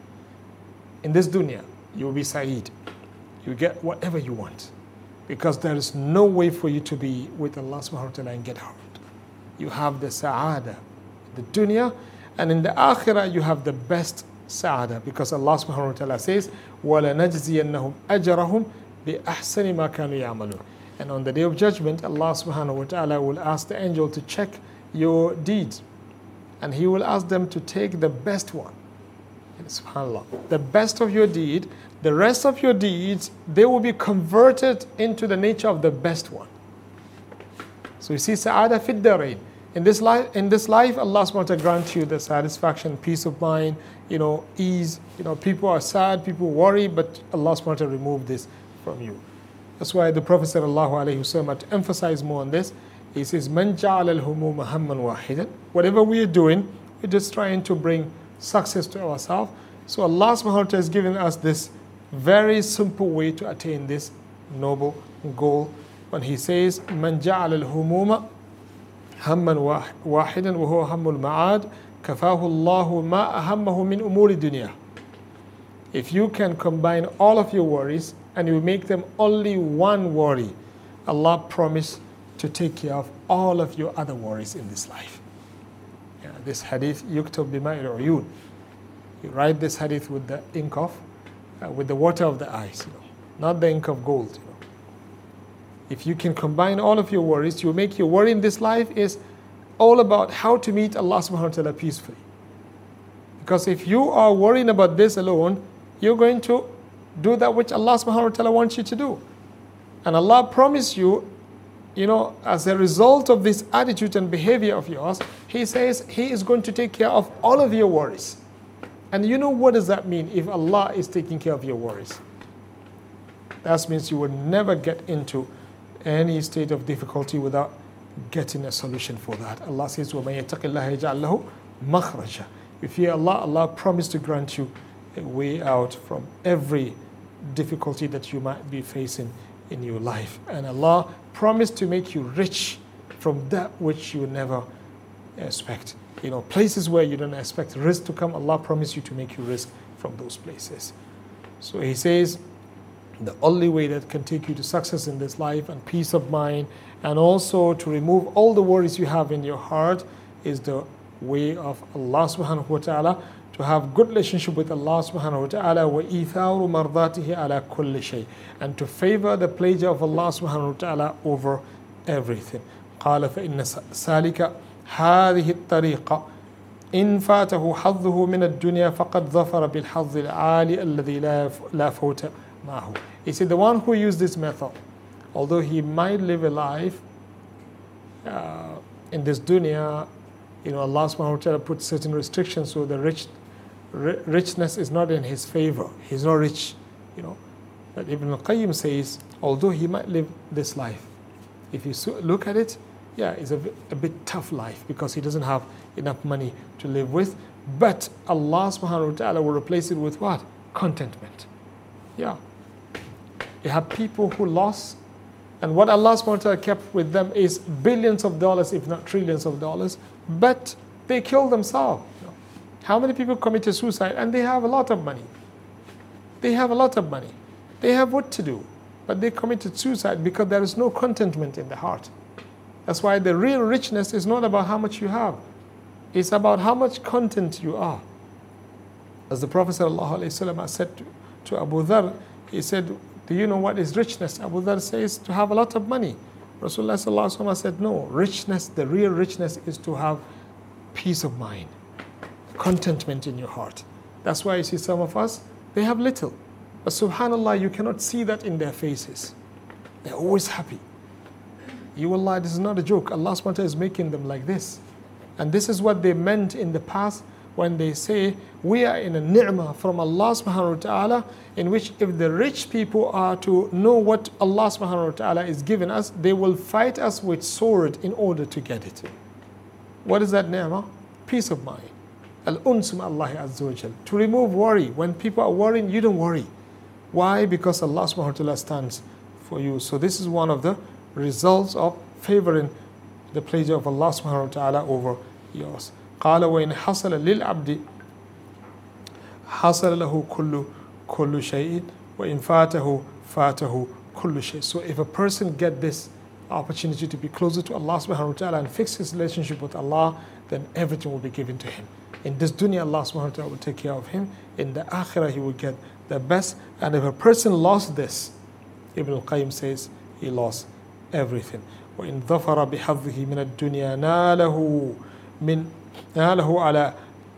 S2: In this dunya, you will be sa'id. You get whatever you want. Because there is no way for you to be with Allah subhanahu wa ta'ala and get harmed. You have the sa'ada, the dunya, and in the akhirah you have the best sa'ada, because Allah subhanahu wa ta'ala says, وَلَنَجْزِيَنَّهُمْ أَجْرَهُمْ بِأَحْسَنِ مَا كَانُوا يَعْمَلُونَ. And on the day of judgment, Allah subhanahu wa ta'ala will ask the angel to check your deeds. And he will ask them to take the best one. And subhanAllah, the best of your deed, the rest of your deeds, they will be converted into the nature of the best one. So you see, sa'ada fid darain. In this life, in this life, Allah subhanahu wa ta'ala grant you the satisfaction, peace of mind, you know, ease. You know, people are sad, people worry, but Allah subhanahu wa ta'ala remove this from you. That's why the Prophet sallallahu alaihi wasallam, to emphasize more on this, he says, "Man ja'ala al-humuma hamman wahidan." Whatever we are doing, we're just trying to bring success to ourselves. So Allah subhanahu wa ta'ala has given us this very simple way to attain this noble goal. When he says, "Man ja'ala al-humuma hamman wahidan wa huwa hammul ma'ad, kafahu Allahu ma ahammahu min umuri dunya." If you can combine all of your worries and you make them only one worry, Allah promised to take care of all of your other worries in this life. Yeah, this hadith, yuktub bima'il uyun. You write this hadith with the ink of, uh, with the water of the eyes, you know, not the ink of gold. You know. If you can combine all of your worries, you make your worry in this life is all about how to meet Allah subhanahu wa ta'ala peacefully. Because if you are worrying about this alone, you're going to do that which Allah subhanahu wa ta'ala wants you to do. And Allah promised you, you know, as a result of this attitude and behavior of yours, He says He is going to take care of all of your worries. And you know what does that mean if Allah is taking care of your worries? That means you will never get into any state of difficulty without getting a solution for that. Allah says, وَمَن يَتَّقِ اللَّهَ يَجْعَلْ لَهُ مَخْرَجًا. If you fear Allah, Allah promised to grant you a way out from every difficulty that you might be facing in your life. And Allah promised to make you rich from that which you never expect. You know, places where you don't expect risk to come, Allah promised you to make you risk from those places. So He says, the only way that can take you to success in this life and peace of mind, and also to remove all the worries you have in your heart, is the way of Allah subhanahu wa ta'ala, to have good relationship with Allah subhanahu wa ta'ala, wa itharu mardatihi ala kulli shay, and to favor the pleasure of Allah subhanahu wa ta'ala over everything. قال فإن سالك هذه الطريقة إن فاته حظه من الدنيا فقد ظفر بالحظ العالي الذي لا فوت معه. He said, the one who used this method, although he might live a life uh, in this dunya, you know, Allah subhanahu wa ta'ala put certain restrictions, so the rich, richness is not in his favor. He's not rich, you know. But Ibn al-Qayyim says, although he might live this life, if you look at it, yeah, it's a bit, a bit tough life because he doesn't have enough money to live with. But Allah subhanahu wa ta'ala will replace it with what? Contentment. Yeah. You have people who lost, and what Allah subhanahu wa ta'ala kept with them is billions of dollars, if not trillions of dollars, but they killed themselves. You know. How many people committed suicide? And they have a lot of money. They have a lot of money. They have what to do, but they committed suicide because there is no contentment in the heart. That's why the real richness is not about how much you have. It's about how much content you are. As the Prophet ﷺ said to, to Abu Dharr, he said, do you know what is richness? Abu Dharr says, to have a lot of money. Rasulullah ﷺ said, no, richness, the real richness is to have peace of mind. contentment in your heart. That's why you see some of us, they have little. But subhanAllah, you cannot see that in their faces. They're always happy. You Allah, this is not a joke. Allah subhanahu wa ta'ala is making them like this. And this is what they meant in the past when they say, we are in a ni'mah from Allah subhanahu wa ta'ala, in which if the rich people are to know what Allah subhanahu wa ta'ala is giving us, they will fight us with sword in order to get it. What is that ni'mah? Peace of mind. Al-uns ma Allah azza wa jal. To remove worry. When people are worrying, you don't worry. Why? Because Allah subhanahu wa ta'ala stands for you. So this is one of the results of favoring the pleasure of Allah subhanahu wa ta'ala over yours. قال وإن حصل للعبد حصل له كل كل شيء وإن فاته فاته كل شيء. So if a person get this opportunity to be closer to Allah subhanahu wa ta'ala and fix his relationship with Allah, then everything will be given to him. In this dunya, Allah subhanahu wa ta'ala will take care of him. In the akhirah, he will get the best. And if a person lost this, Ibn al-Qayyim says he lost everything. وإن ظفر بحظه من الدنيا ناله من ناله على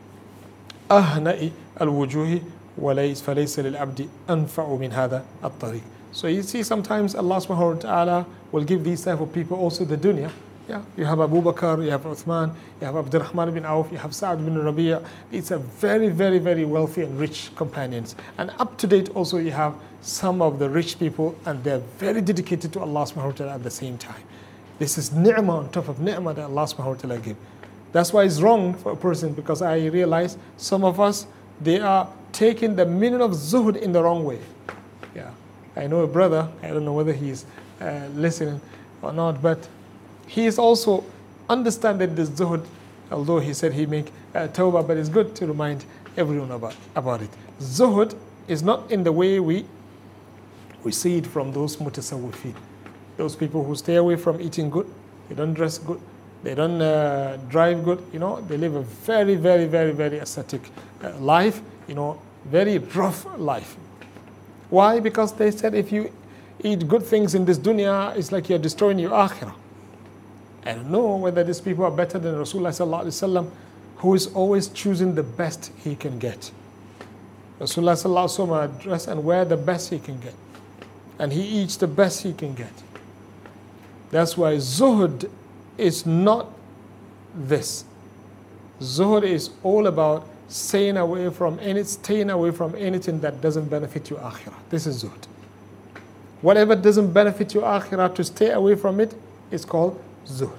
S2: أهنأ الوجوه وليس فليس للعبد أنفع من هذا الطريق. So you see, sometimes Allah subhanahu wa ta'ala will give these type of people also the dunya. Yeah, you have Abu Bakr, you have Uthman, you have Abdurrahman bin Auf, you have Sa'd bin Rabi'a. These are very, very, very wealthy and rich companions. And up to date also you have some of the rich people, and they're very dedicated to Allah subhanahu wa ta'ala at the same time. This is ni'mah on top of ni'mah that Allah subhanahu wa ta'ala gives. That's why it's wrong for a person, because I realize some of us, they are taking the meaning of zuhud in the wrong way. Yeah, I know a brother, I don't know whether he's uh, listening or not, but he is also understanding this zuhud, although he said he make uh, tawbah, but it's good to remind everyone about, about it. Zuhud is not in the way we, we see it from those mutasawwifin, those people who stay away from eating good, they don't dress good, they don't uh, drive good, you know, they live a very, very, very, very ascetic uh, life, you know, very rough life. Why? Because they said if you eat good things in this dunya, it's like you're destroying your akhirah. I don't know whether these people are better than Rasulullah sallallahu alaihi wasallam, who is always choosing the best he can get. Rasulullah sallallahu alaihi wasallam dress and wear the best he can get, and he eats the best he can get. That's why zuhud is not this. Zuhud is all about staying away from any, staying away from anything that doesn't benefit your akhirah. This is zuhud. Whatever doesn't benefit your akhirah, to stay away from it is called zuhud.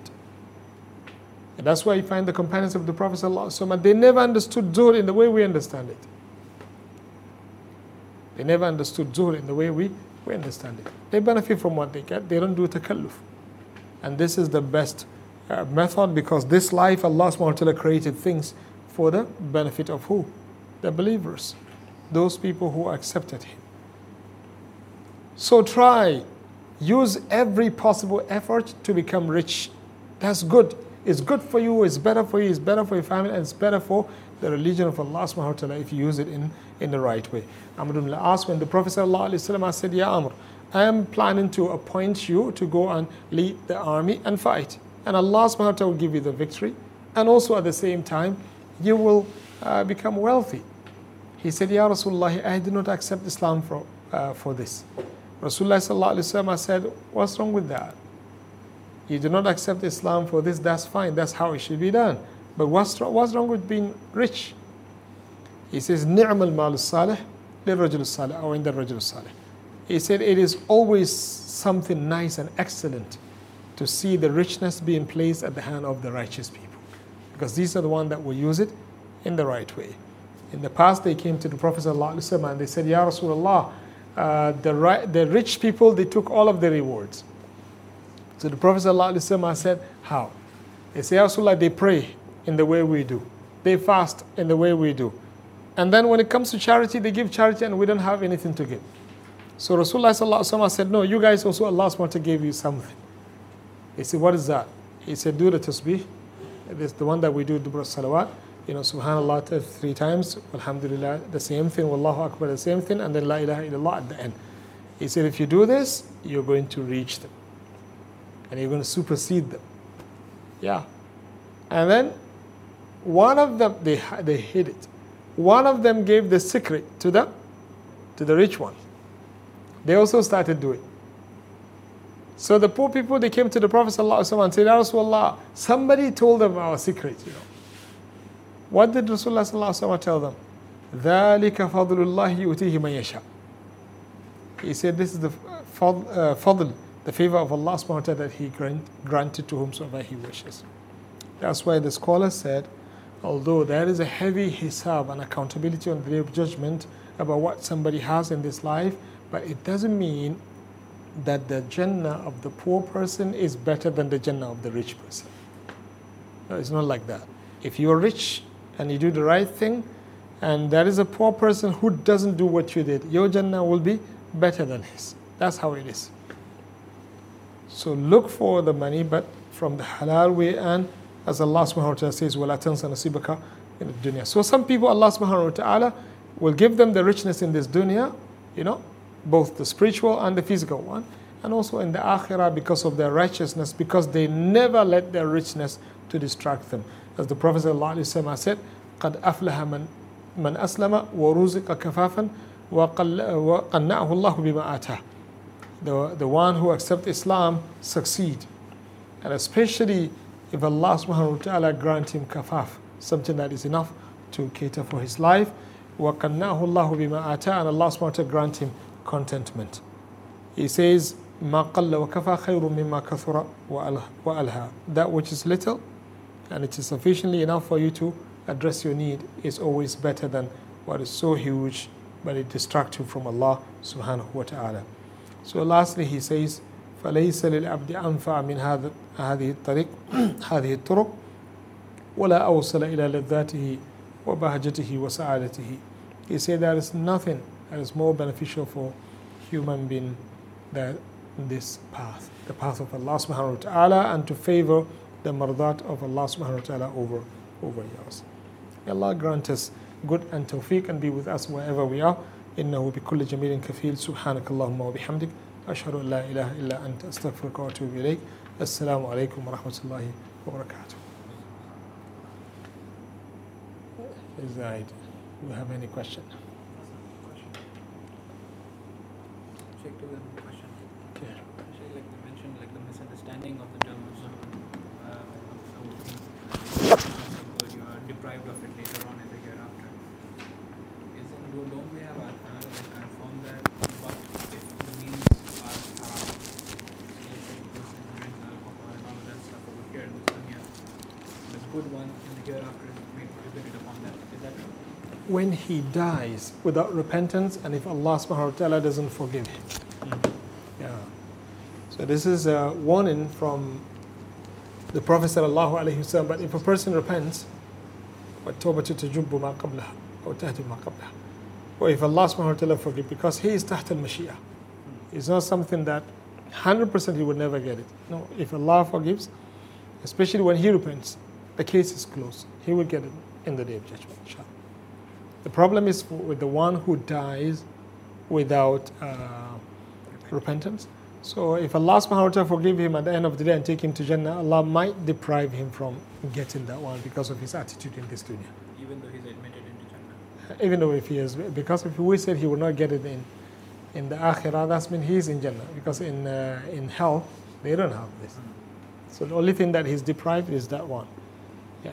S2: And that's why you find the companions of the Prophet ﷺ, they never understood zuhud in the way we understand it. They never understood zuhud in the way we, we understand it. They benefit from what they get. They don't do takalluf. And this is the best uh, method, because this life, Allah subhanahu wa ta'ala created things for the benefit of who? The believers. Those people who accepted Him. So try, use every possible effort to become rich. That's good. It's good for you, it's better for you, it's better for your family, and it's better for the religion of Allah subhanahu wa ta'ala if you use it in, in the right way. Amr ibn al-As, when the Prophet sallallahu alaihi wasallam said, Ya Amr, I am planning to appoint you to go and lead the army and fight. And Allah subhanahu wa ta'ala will give you the victory. And also at the same time, you will uh, become wealthy. He said, Ya Rasulullah, I do not accept Islam for, uh, for this. Rasulullah sallallahu alaihi wasallam said, what's wrong with that? You do not accept Islam for this, that's fine, that's how it should be done. But what's, what's wrong with being rich? He says, نِعْمَ الْمَالُ الصَّالِحِ لِلرَّجُلِ الصَّالِحِ أو عند الرجل الصالح. He said it is always something nice and excellent to see the richness being placed at the hand of the righteous people, because these are the ones that will use it in the right way. In the past, they came to the Prophet ﷺ and they said, Ya Rasulullah, uh, the, right, the rich people, they took all of the rewards. So the Prophet ﷺ said, how? They say, Ya Rasulullah, they pray in the way we do. They fast in the way we do. And then when it comes to charity, they give charity and we don't have anything to give. So Rasulullah sallallahu alaihi wasallam said, no, you guys also, Allah subhanahu wa ta'ala gave you something. He said, what is that? He said, do the tasbih. It's the one that we do, Dubra Salawat. You know, Subhanallah three times, Alhamdulillah, the same thing, Wallahu Akbar, the same thing, and then La ilaha illallah at the end. He said, if you do this, you're going to reach them. And you're going to supersede them. Yeah. And then, one of them, they, they hid it. One of them gave the secret to the, to the rich one. They also started doing. So the poor people, they came to the Prophet ﷺ and said, Ya Rasulullah, somebody told them our secret. You know. What did Rasulullah ﷺ tell them? ذَلِكَ فَضْلُ اللَّهِ يُؤْتِيهِ مَنْ يَشَاءُ. He said, this is the fadl, uh, fadl, the favor of Allah subhanahu wa ta'ala that He grant, granted to whomsoever He wishes. That's why the scholar said, although there is a heavy hisab and accountability on the day of judgment about what somebody has in this life, but it doesn't mean that the Jannah of the poor person is better than the Jannah of the rich person. No, it's not like that. If you're rich and you do the right thing, and there is a poor person who doesn't do what you did, your Jannah will be better than his. That's how it is. So look for the money, but from the halal way, and as Allah subhanahu wa ta'ala says, وَلَا تَنْسَ نَصِيبَكَ in the dunya. So some people, Allah subhanahu wa ta'ala will give them the richness in this dunya, you know, both the spiritual and the physical one, and also in the akhirah because of their righteousness, because they never let their richness to distract them. As the Prophet ﷺ said, قَدْ أَفْلَهَ مَنْ مَنْ أَسْلَمَ وَرُزِقَ كَفَافًا وَقَنَّعَهُ اللَّهُ بِمَا آتَاهُ. The, the one who accepts Islam succeed. And especially if Allah subhanahu wa ta'ala grant him kafaf, something that is enough to cater for his life. وَقَنَّعَهُ اللَّهُ بِمَا آتَاهُ. And Allah subhanahu wa ta'ala grant him contentment. He says, مَا قَلَّ وَكَفَى خَيْرٌ مِمَّا كَثُرَ وَأَلْهَى. That which is little and it is sufficiently enough for you to address your need is always better than what is so huge but it distracts you from Allah subhanahu wa ta'ala. So lastly he says, فَلَيْسَ لِلْعَبْدِ أَنْفَعَ مِنْ هذا هذه الطريق هذه الطرق ولا أوصل إلى لذاته وبهجته وسعادته. He said there is nothing that is more beneficial for human being than this path, the path of Allah subhanahu wa ta'ala, and to favor the mardat of Allah subhanahu wa ta'ala over, over yours. May Allah grant us good and tawfiq and be with us wherever we are. إنه بكل جميل كفيل سبحانك اللهم وبحمدك أشهد أن لا إله إلا أنت أستغفرك وأتوب إليك. السلام عليكم ورحمة الله وبركاته. Is that, do you have any question?
S3: Check to the question.
S2: Okay.
S3: Actually, like you mentioned, like the misunderstanding of the term of zuhud. Uh, you are deprived of it later on in the hereafter. Isn't, don't we have a kind of form that what if the means are haram? So let's say the person drinks alcohol and all of that stuff over here in this dunya. The good one in the hereafter is made prohibited upon that. Is that true?
S2: When he dies without repentance and if Allah subhanahu wa ta'ala doesn't forgive him. Mm-hmm. Yeah. So this is a warning from the Prophet sallallahu alaihi wasallam. But if a person repents, وَالتَّوْبَةُ تَجُبُّ مَا قَبْلَهَا أو تَهْدِمُ مَا قَبْلَهَا. Or if Allah subhanahu wa ta'ala forgive, because he is تحت المشيئة. It's not something that one hundred percent he would never get it. No, if Allah forgives, especially when he repents, the case is closed. He will get it in the day of judgment, inshallah. The problem is with the one who dies without uh, repentance. So if Allah subhanahu wa ta'ala forgive him at the end of the day and take him to Jannah, Allah might deprive him from getting that one because of his attitude in this dunya.
S3: Even though he's admitted into Jannah?
S2: Even though if he is, because if we said he will not get it in, in the akhirah, that's mean he's in Jannah. Because in, uh, in hell, they don't have this. So the only thing that he's deprived is that one. Yeah.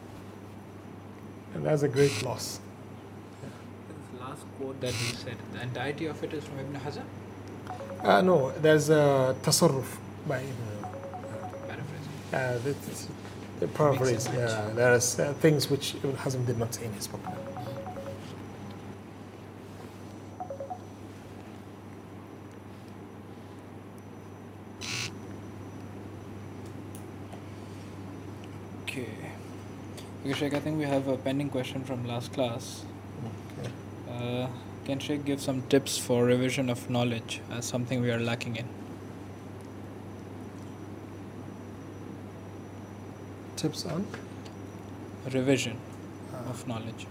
S2: And that's a great loss.
S3: This last quote that he said, the entirety of it is from Ibn Hazm?
S2: Uh, no, there's a tasarruf by Ibn.
S3: Paraphrasing.
S2: Uh, that's the paraphrase. Yeah, there are uh, things which Ibn Hazm did not say in his book.
S3: Okay. Okay, Sheikh, I think we have a pending question from last class.
S2: Okay.
S3: Uh, can Sheikh give some tips for revision of knowledge as something we are lacking in?
S2: Tips on?
S3: Revision of knowledge.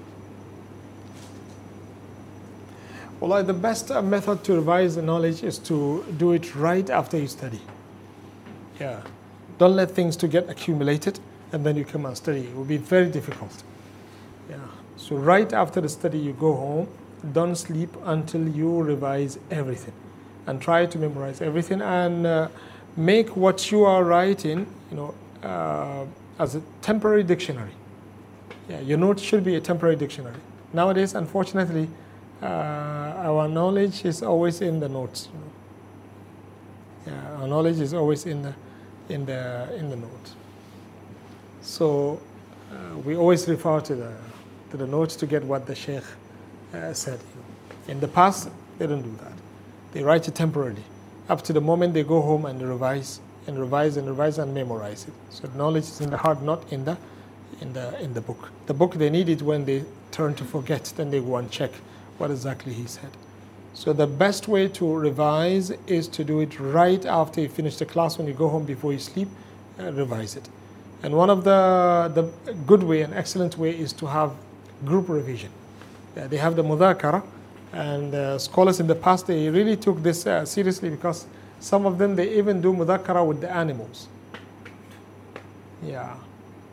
S2: Well, the best uh, method to revise the knowledge is to do it right after you study. Yeah. Don't let things to get accumulated and then you come and study. It will be very difficult. Yeah. So right after the study, you go home, don't sleep until you revise everything, and try to memorize everything, and uh, make what you are writing, you know, uh, as a temporary dictionary. Yeah, your notes should be a temporary dictionary. Nowadays, unfortunately, uh, our knowledge is always in the notes. You know? Yeah, our knowledge is always in the in the in the notes. So uh, we always refer to the to the notes to get what the sheikh uh, said. You know? In the past, they don't do that. They write it temporarily, up to the moment they go home and revise and revise and revise and memorize it. So the knowledge is in the heart, not in the in the in the book. The book, they need it when they turn to forget, then they go and check what exactly he said. So the best way to revise is to do it right after you finish the class. When you go home before you sleep, uh, revise it. And one of the the good way, an excellent way, is to have group revision. Yeah, they have the mudhakara, and uh, scholars in the past, they really took this uh, seriously, because some of them, they even do mudhakara with the animals. Yeah.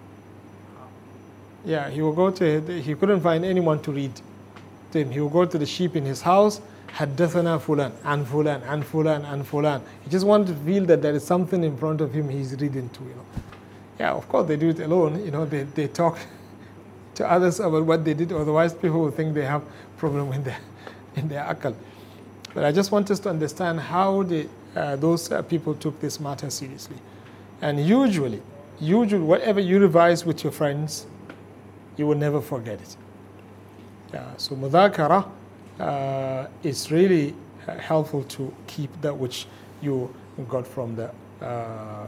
S2: Yeah, he will go to, he couldn't find anyone to read to him. He will go to the sheep in his house, حدثنا fulan, and fulan, and fulan, and fulan. He just wanted to feel that there is something in front of him he's reading to, you know. Yeah, of course they do it alone, you know, they, they talk to others about what they did, otherwise people will think they have problem in their, in their akal. But I just want us to understand how the, uh, those uh, people took this matter seriously. And usually, usually whatever you revise with your friends, you will never forget it. Yeah, so mudhakara uh, is really uh, helpful to keep that which you got from the uh,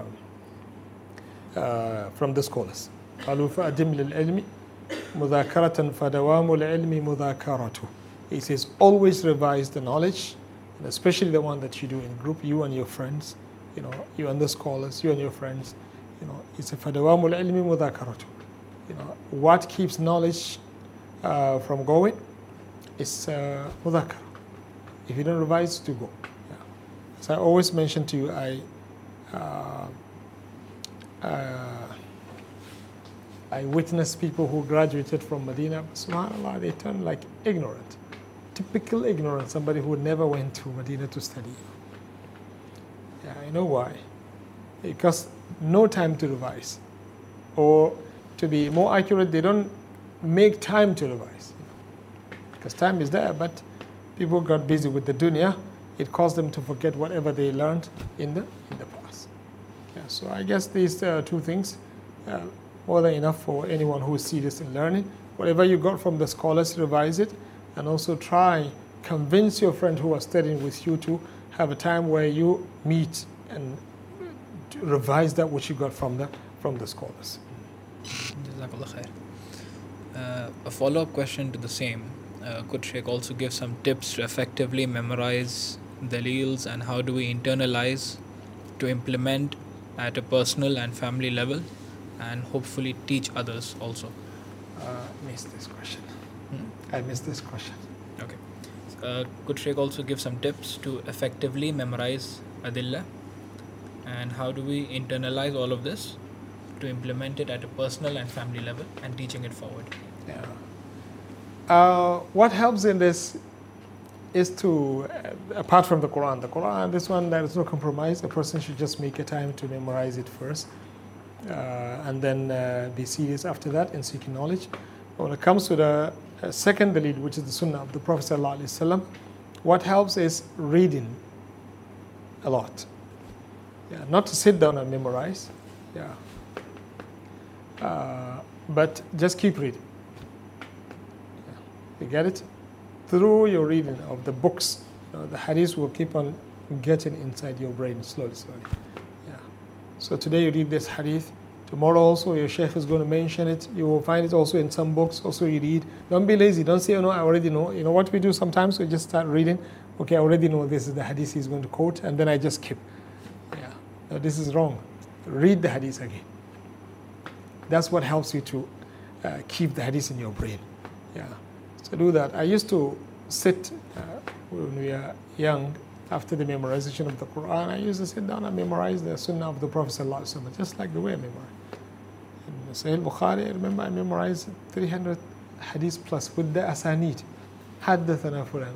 S2: uh, from the scholars. قالوا فأدم للعلم مذاكرة فدوام العلم مذاكرته. It says always revise the knowledge, and especially the one that you do in group, you and your friends, you know, you and the scholars, you and your friends, you know, it's a فدوام العلم مذاكرته. You know, what keeps knowledge uh, from going is uh, mudhakara. If you don't revise, to go. Yeah. As I always mention to you, I uh, uh, I witnessed people who graduated from Medina, but subhanAllah, they turned like ignorant. Typical ignorant, somebody who never went to Medina to study. Yeah, I know why. Because no time to revise. Or to be more accurate, they don't make time to revise. Because time is there, but people got busy with the dunya. It caused them to forget whatever they learned in the in the past. Yeah, so I guess these uh, two things uh, more than enough for anyone who is serious in learning. Whatever you got from the scholars, revise it, and also try convince your friend who are studying with you to have a time where you meet and revise that which you got from the from the scholars.
S3: Jazakallah khair. Uh, a follow-up question to the same. Uh, could Sheikh also give some tips to effectively memorize daleels, and how do we internalize to implement at a personal and family level, and hopefully teach others also?
S2: Uh, missed this question.
S3: Hmm?
S2: I missed this question.
S3: Okay. Uh, could Sheikh also give some tips to effectively memorize adillah, and how do we internalize all of this to implement it at a personal and family level and teaching it forward?
S2: Yeah. Uh, what helps in this is to, uh, apart from the Quran, the Quran, this one, there is no compromise. A person should just make a time to memorize it first, uh, and then uh, be serious after that in seeking knowledge. But when it comes to the uh, second dalil, which is the Sunnah of the Prophet ﷺ, what helps is reading a lot. Yeah, not to sit down and memorize. Yeah. Uh, but just keep reading. Yeah. You get it? Through your reading of the books, you know, the hadith will keep on getting inside your brain slowly, slowly. Yeah. So today you read this hadith. Tomorrow also your sheikh is going to mention it. You will find it also in some books. Also you read. Don't be lazy. Don't say, oh no, I already know. You know what we do sometimes? We just start reading. Okay, I already know this is the hadith he's going to quote, and then I just skip. Yeah. No, this is wrong. Read the hadith again. That's what helps you to uh, keep the hadith in your brain. Yeah. So do that. I used to sit uh, when we were young, after the memorization of the Quran, I used to sit down and memorize the Sunnah of the Prophet ﷺ, just like the way I memorize. And, Sahih Bukhari, I remember I memorized three hundred hadith plus with the asanid. حدثنا فلان.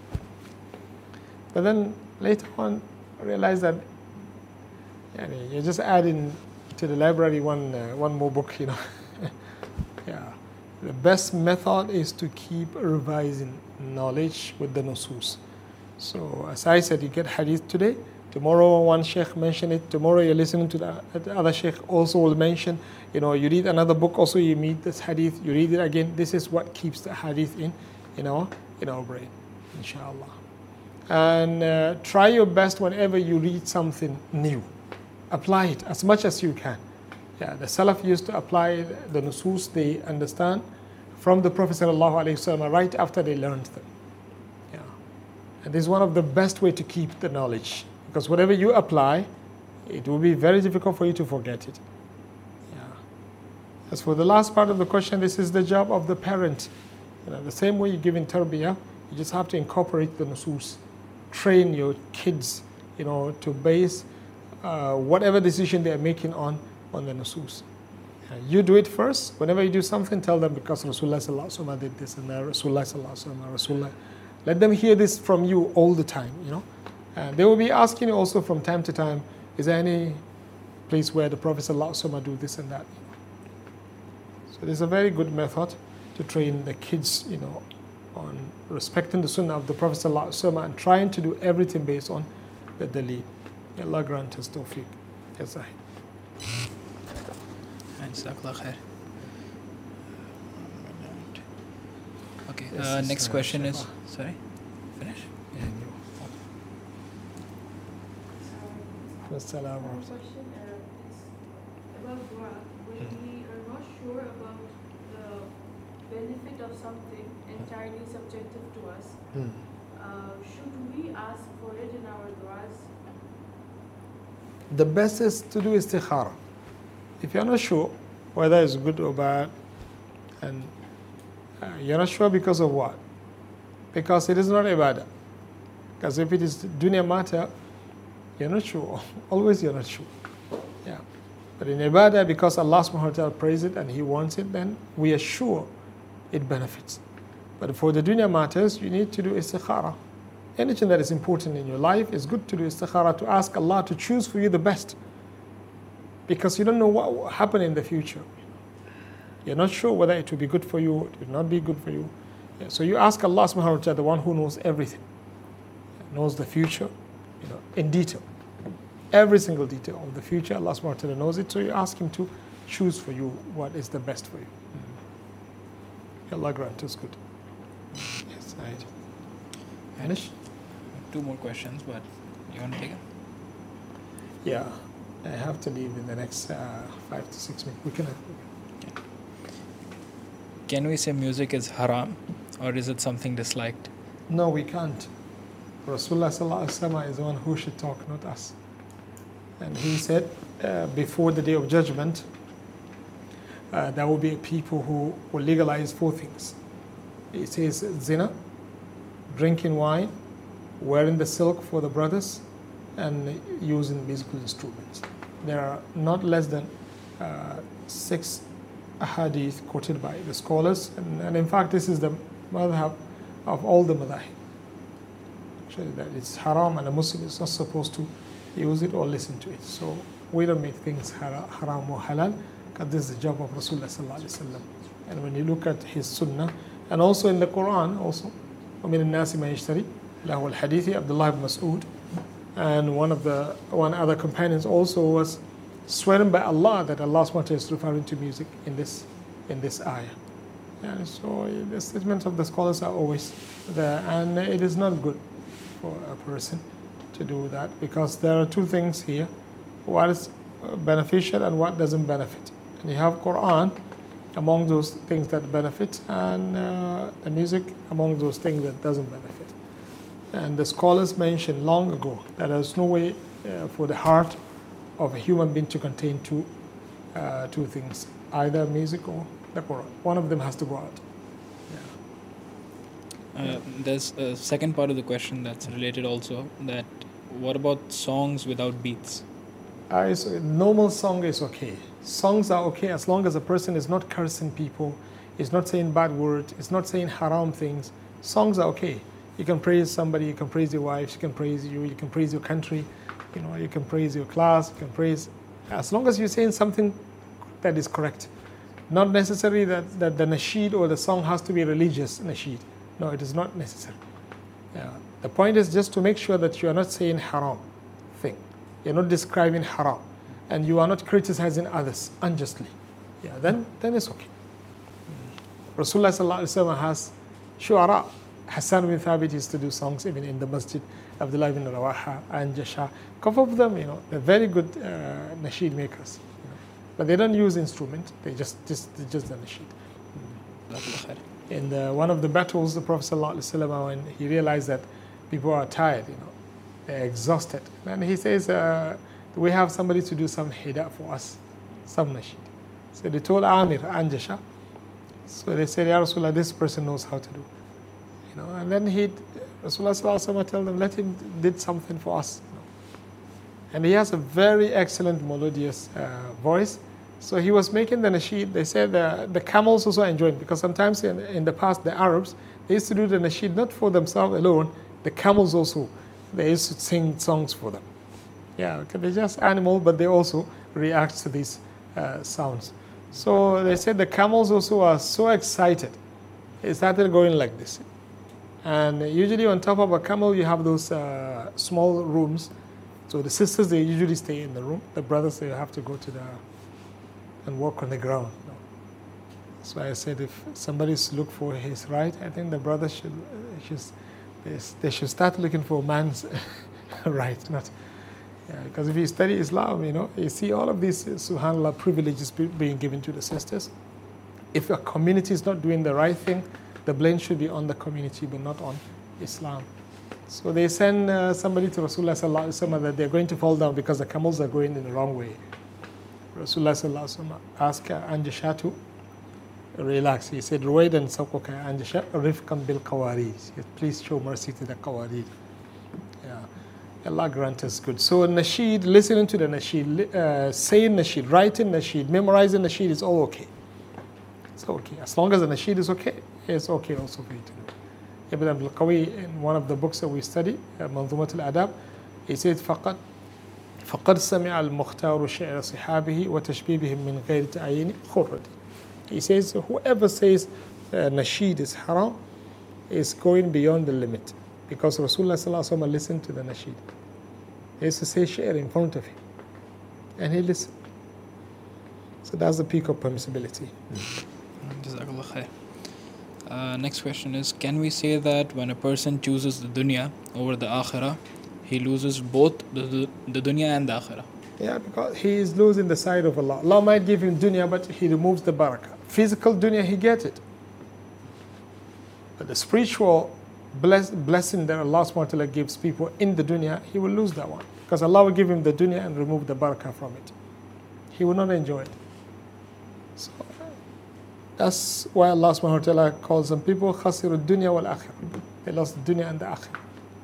S2: But then later on, I realized that yani, you're just adding to the library one uh, one more book, you know. Yeah. The best method is to keep revising knowledge with the nusus. So as I said, you get hadith today, tomorrow one sheikh mention it, tomorrow you're listening to the, the other sheikh also will mention, you know, you read another book also, you meet this hadith, you read it again. This is what keeps the hadith in, in our, in our brain, inshallah. And uh, try your best whenever you read something new. Apply it as much as you can. Yeah, the Salaf used to apply the nusus they understand from the Prophet ﷺ right after they learned them. Yeah. And this is one of the best way to keep the knowledge, because whatever you apply, it will be very difficult for you to forget it. Yeah. As for the last part of the question, this is the job of the parent. You know, the same way you give in tarbiyah, you just have to incorporate the nusus. Train your kids, you know, to base uh, whatever decision they are making on on the nusus. Uh, you do it first. Whenever you do something, tell them because Rasulullah sallallahu alaihi wasallam did this and Rasulullah sallallahu alaihi wasallam, Rasulullah. Let them hear this from you all the time, you know. Uh, they will be asking you also from time to time, is there any place where the Prophet sallallahu alaihi wasallam do this and that? You know? So this is a very good method to train the kids, you know, on respecting the sunnah of the Prophet sallallahu alaihi wasallam and trying to do everything based on the dalil. May Allah grant us tawfiq. Yes, I.
S3: Okay, uh, next question is, sorry, finish?
S2: Yeah, no.
S4: Our question uh, is about dua. When we are not sure about the benefit of something entirely subjective to us,
S2: Hmm.
S4: uh, should we ask for it in our duas?
S2: The best is to do istikhara. If you're not sure whether it's good or bad, and uh, you're not sure because of what? Because it is not ibadah. Because if it is dunya matter, you're not sure. Always you're not sure. Yeah. But in ibadah, because Allah subhanahu wa ta'ala prays it and He wants it, then we are sure it benefits. But for the dunya matters, you need to do istikhara. Anything that is important in your life is good to do istikhara, to ask Allah to choose for you the best. Because you don't know what will happen in the future. You're not sure whether it will be good for you, it will not be good for you. Yeah, so you ask Allah subhanahu wa ta'ala, the one who knows everything, knows the future, you know, in detail. Every single detail of the future, Allah subhanahu wa ta'ala knows it, so you ask Him to choose for you what is the best for you. Mm-hmm. Allah grant us good. Yes, right. Finish?
S3: Two more questions, but you want to take them?
S2: Yeah, I have to leave in the next uh, five to six minutes. We can.
S3: Okay. Can we say music is haram, or is it something disliked?
S2: No, we can't. Rasulullah sallallahu alaihi wasallam is the one who should talk, not us. And he said, uh, before the day of judgment, uh, there will be people who will legalize four things. He says zina, drinking wine, wearing the silk for the brothers, and using musical instruments. There are not less than uh, six ahadith quoted by the scholars, and, and in fact this is the madhab of all the madhahib. Actually, that it's haram and a Muslim is not supposed to use it or listen to it. So we don't make things haram or halal, because this is the job of Rasulullah sallallahu alaihi wasallam. And when you look at his sunnah, and also in the Quran, also, وَمِنَ النَّاسِ مَنْ يَشْتَرِي لَهُ الْحَدِيثِ, Abdullah ibn Mas'ud, and one of the one other companions also was swearing by Allah that Allah subhanahu wa ta'ala is referring to music in this in this ayah. And so the statements of the scholars are always there, and it is not good for a person to do that, because there are two things here: what is beneficial and what doesn't benefit. And you have Quran among those things that benefit, and uh, the music among those things that doesn't benefit. And the scholars mentioned long ago that there's no way uh, for the heart of a human being to contain two uh, two things, either music or the Quran. One of them has to go out. Yeah.
S3: Uh, there's a second part of the question that's related also, that what about songs without beats?
S2: Uh, it's, normal song is okay. Songs are okay as long as a person is not cursing people, is not saying bad words, is not saying haram things. Songs are okay. You can praise somebody, you can praise your wife, you can praise you, you can praise your country, you know, you can praise your class, you can praise, as long as you're saying something that is correct. Not necessarily that, that the nasheed or the song has to be religious nasheed. No, it is not necessary. Yeah. The point is just to make sure that you are not saying haram thing. You're not describing haram. And you are not criticizing others unjustly. Yeah, then, then it's okay. Rasulullah sallallahu alaihi wasallam has shu'ara. Hassan bin Thabit used to do songs even in the masjid. Abdullah bin Rawaha, Anjasha. A couple of them, you know, they're very good uh, nasheed makers. You know. But they don't use instrument. They just just they just the nasheed. In the, one of the battles, the Prophet sallallahu alaihi wasallam, when he realized that people are tired, you know, they're exhausted, and he says, uh, "We have somebody to do some hida for us, some nasheed." So they told Amir, Anjasha. So they said, "Ya Rasulullah, this person knows how to do." You know, and then he, Rasulullah sallallahu alaihi wasallam, told them, "Let him did something for us." You know. And he has a very excellent melodious uh, voice. So he was making the nasheed. They said the, the camels also enjoyed, because sometimes in, in the past the Arabs, they used to do the nasheed not for themselves alone. The camels also, they used to sing songs for them. Yeah, because they're just animal, but they also react to these uh, sounds. So they said the camels also are so excited. They started going like this. And usually on top of a camel, you have those uh, small rooms. So the sisters, they usually stay in the room. The brothers, they have to go to the, and walk on the ground. So I said, if somebody's look for his right, I think the brothers should, should they should start looking for man's right, not, yeah, because if you study Islam, you know, you see all of these, subhanAllah, privileges being given to the sisters. If a community is not doing the right thing, the blame should be on the community, but not on Islam. So they send uh, somebody to Rasulullah sallallahu alaihi wasallam that they're going to fall down because the camels are going in the wrong way. Rasulullah sallallahu alaihi wasallam asked uh, Anjasha to relax. He said, "Ruwaydan sawquka Anjasha rifqan bil qawarid." Please show mercy to the qawarid. Yeah, Allah grant us good. So nasheed, listening to the nasheed, uh, saying nasheed, writing nasheed, memorizing nasheed is all okay. It's okay. As long as the nasheed is okay, it's okay also for you to do. Ibn Abdul Qawi, in one of the books that we study, Manzumat al-Adab, he said, فَقَدْ فَقَدْ سَمِعَ الْمُخْتَارُ شِعْرَ صِحَابِهِ وَتَشْبِيبِهِمْ مِنْ غَيْرِ تَعَيِّنِ خُرَّةٍ. He says, whoever says uh, nasheed is haram is going beyond the limit, because Rasulullah sallallahu alaihi wasallam listened to the nasheed. He used to say shi'r in front of him, and he listened. So that's the peak of permissibility.
S3: Jazakallah khair. Uh, next question is, can we say that when a person chooses the dunya over the akhirah, he loses both the, the, the dunya and the akhirah?
S2: Yeah, because he is losing the side of Allah. Allah might give him dunya, but he removes the barakah. Physical dunya, he gets it. But the spiritual bless, blessing that Allah subhanahu wa ta'ala gives people in the dunya, he will lose that one. Because Allah will give him the dunya and remove the barakah from it. He will not enjoy it. So that's why Allah subhanahu wa ta'ala calls some people khasiru dunya wal akhirah. They lost the dunya and the akhirah.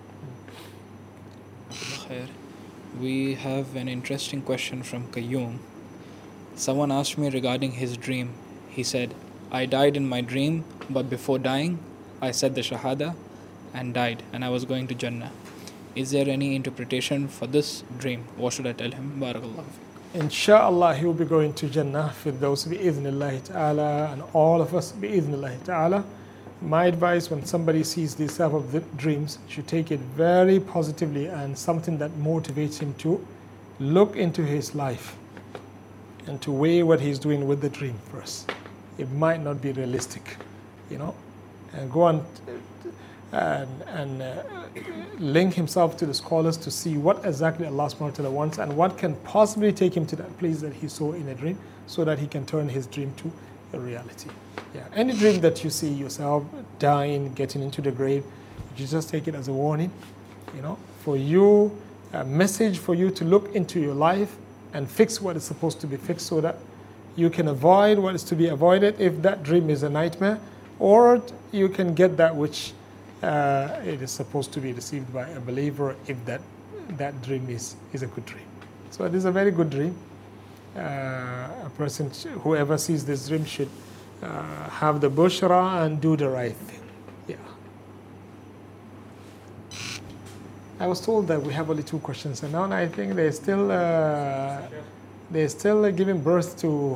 S3: We have an interesting question from Qayyum. Someone asked me regarding his dream. He said, "I died in my dream, but before dying, I said the Shahada and died, and I was going to Jannah. Is there any interpretation for this dream? What should I tell him?" Barakallah.
S2: Insha'Allah, he will be going to Jannah for those bi'idhnillahi ta'ala, and all of us bi'idhnillahi ta'ala. My advice, when somebody sees these type of dreams, should take it very positively and something that motivates him to look into his life and to weigh what he's doing with the dream first. It might not be realistic, you know, and go on and, and uh, link himself to the scholars to see what exactly Allah subhanahu wa ta'ala wants and what can possibly take him to that place that he saw in a dream, so that he can turn his dream to a reality. Yeah, any dream that you see yourself dying, getting into the grave, you just take it as a warning, you know, for you, a message for you to look into your life and fix what is supposed to be fixed, so that you can avoid what is to be avoided if that dream is a nightmare, or you can get that which uh, it is supposed to be received by a believer if that, that dream is, is a good dream. So this is a very good dream. Uh, a person, whoever sees this dream should uh, have the bushra and do the right thing. Yeah. I was told that we have only two questions, and now I think they're still uh, they're still giving birth to.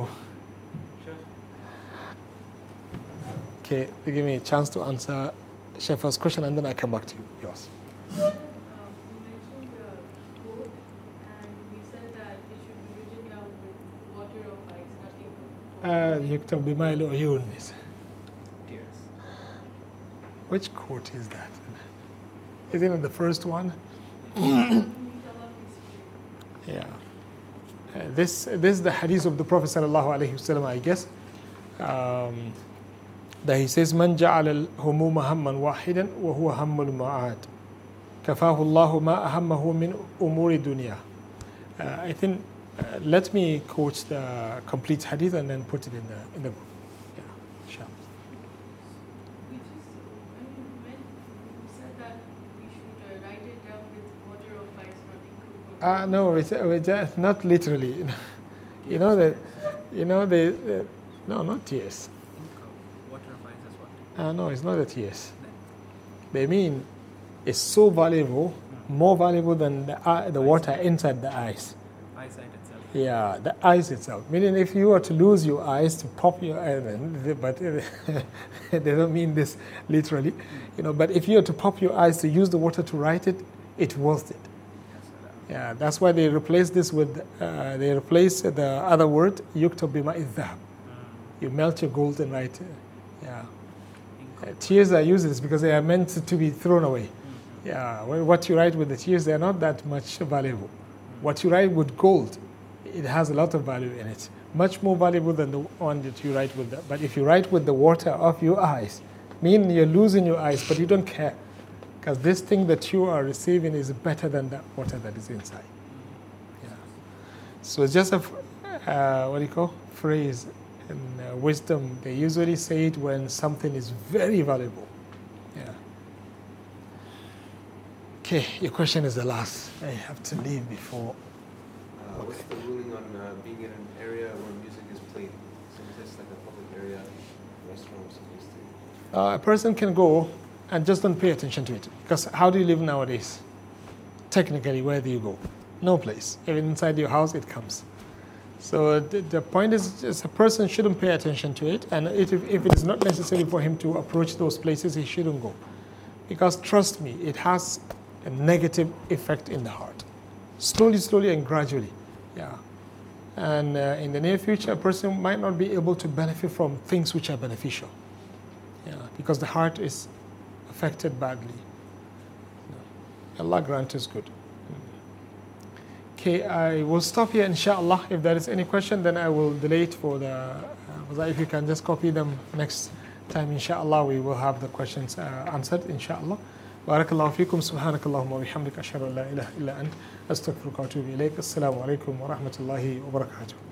S2: Okay, they give me a chance to answer Shefa's question, and then I come back to you. Yours.
S4: Um, you mentioned the goat, and we said that it should be written down with water or ice, nothing.
S2: يكتب بماء العيون.
S3: Tears.
S2: Which quote is that? Is it in the first one? Yeah. Uh, this this is the hadith of the Prophet sallallahu alaihi wasallam, I guess. Um, that he says, "Man ja'ala al-humuma hamman wahidan wa huwa hammul ma'ad. Kafahu Allahu ma ahammahu min umuri dunya." Uh, I think. Uh, let me quote the complete hadith and then put it in the in the book. Yeah, sure.
S4: We just, when you meant, you said that we should uh, write it down with water or ice, nothing.
S2: Ah, uh, no, it's, it's uh, not literally. You know that, you know the, uh, no, not tears.
S3: Water of ice is what?
S2: Uh, no, it's not the tears. They mean it's so valuable, more valuable than the uh, the water inside the ice.
S3: Eyesight itself.
S2: Yeah, the eyes itself. Meaning, if you were to lose your eyes, to pop your eyes, but they don't mean this literally, you know. But if you were to pop your eyes to use the water to write it, it's worth it. Yeah, that's why they replace this with uh, they replace the other word yuktab bima'i dhahab. You melt your gold and write. Yeah, uh, tears are useless because they are meant to be thrown away. Yeah, what you write with the tears, they are not that much valuable. What you write with gold, it has a lot of value in it. Much more valuable than the one that you write with. The, but if you write with the water of your eyes, meaning you're losing your eyes, but you don't care. Because this thing that you are receiving is better than the water that is inside. Yeah. So it's just a, uh, what do you call, phrase in uh, wisdom. They usually say it when something is very valuable. Yeah. Okay, your question is the last. I have to leave before.
S5: Uh, what's the ruling on uh, being in an area where music is played? So is this like a public area, restaurant, or something?
S2: Uh, a person can go and just don't pay attention to it. Because how do you live nowadays? Technically, where do you go? No place. Even inside your house, it comes. So the, the point is, just a person shouldn't pay attention to it. And it, if, if it is not necessary for him to approach those places, he shouldn't go. Because trust me, it has a negative effect in the heart. Slowly, slowly, and gradually. Yeah. And uh, in the near future, a person might not be able to benefit from things which are beneficial. Yeah, because the heart is affected badly. No. Allah grant us good. Okay, I will stop here, inshallah. If there is any question, then I will delay it for the. Uh, if you can just copy them next time, inshallah, we will have the questions uh, answered, inshallah. بارك الله فيكم سبحانك اللهم وبحمدك أشهد أن لا إله إلا أنت أستغفرك وأتوب إليك السلام عليكم ورحمة الله وبركاته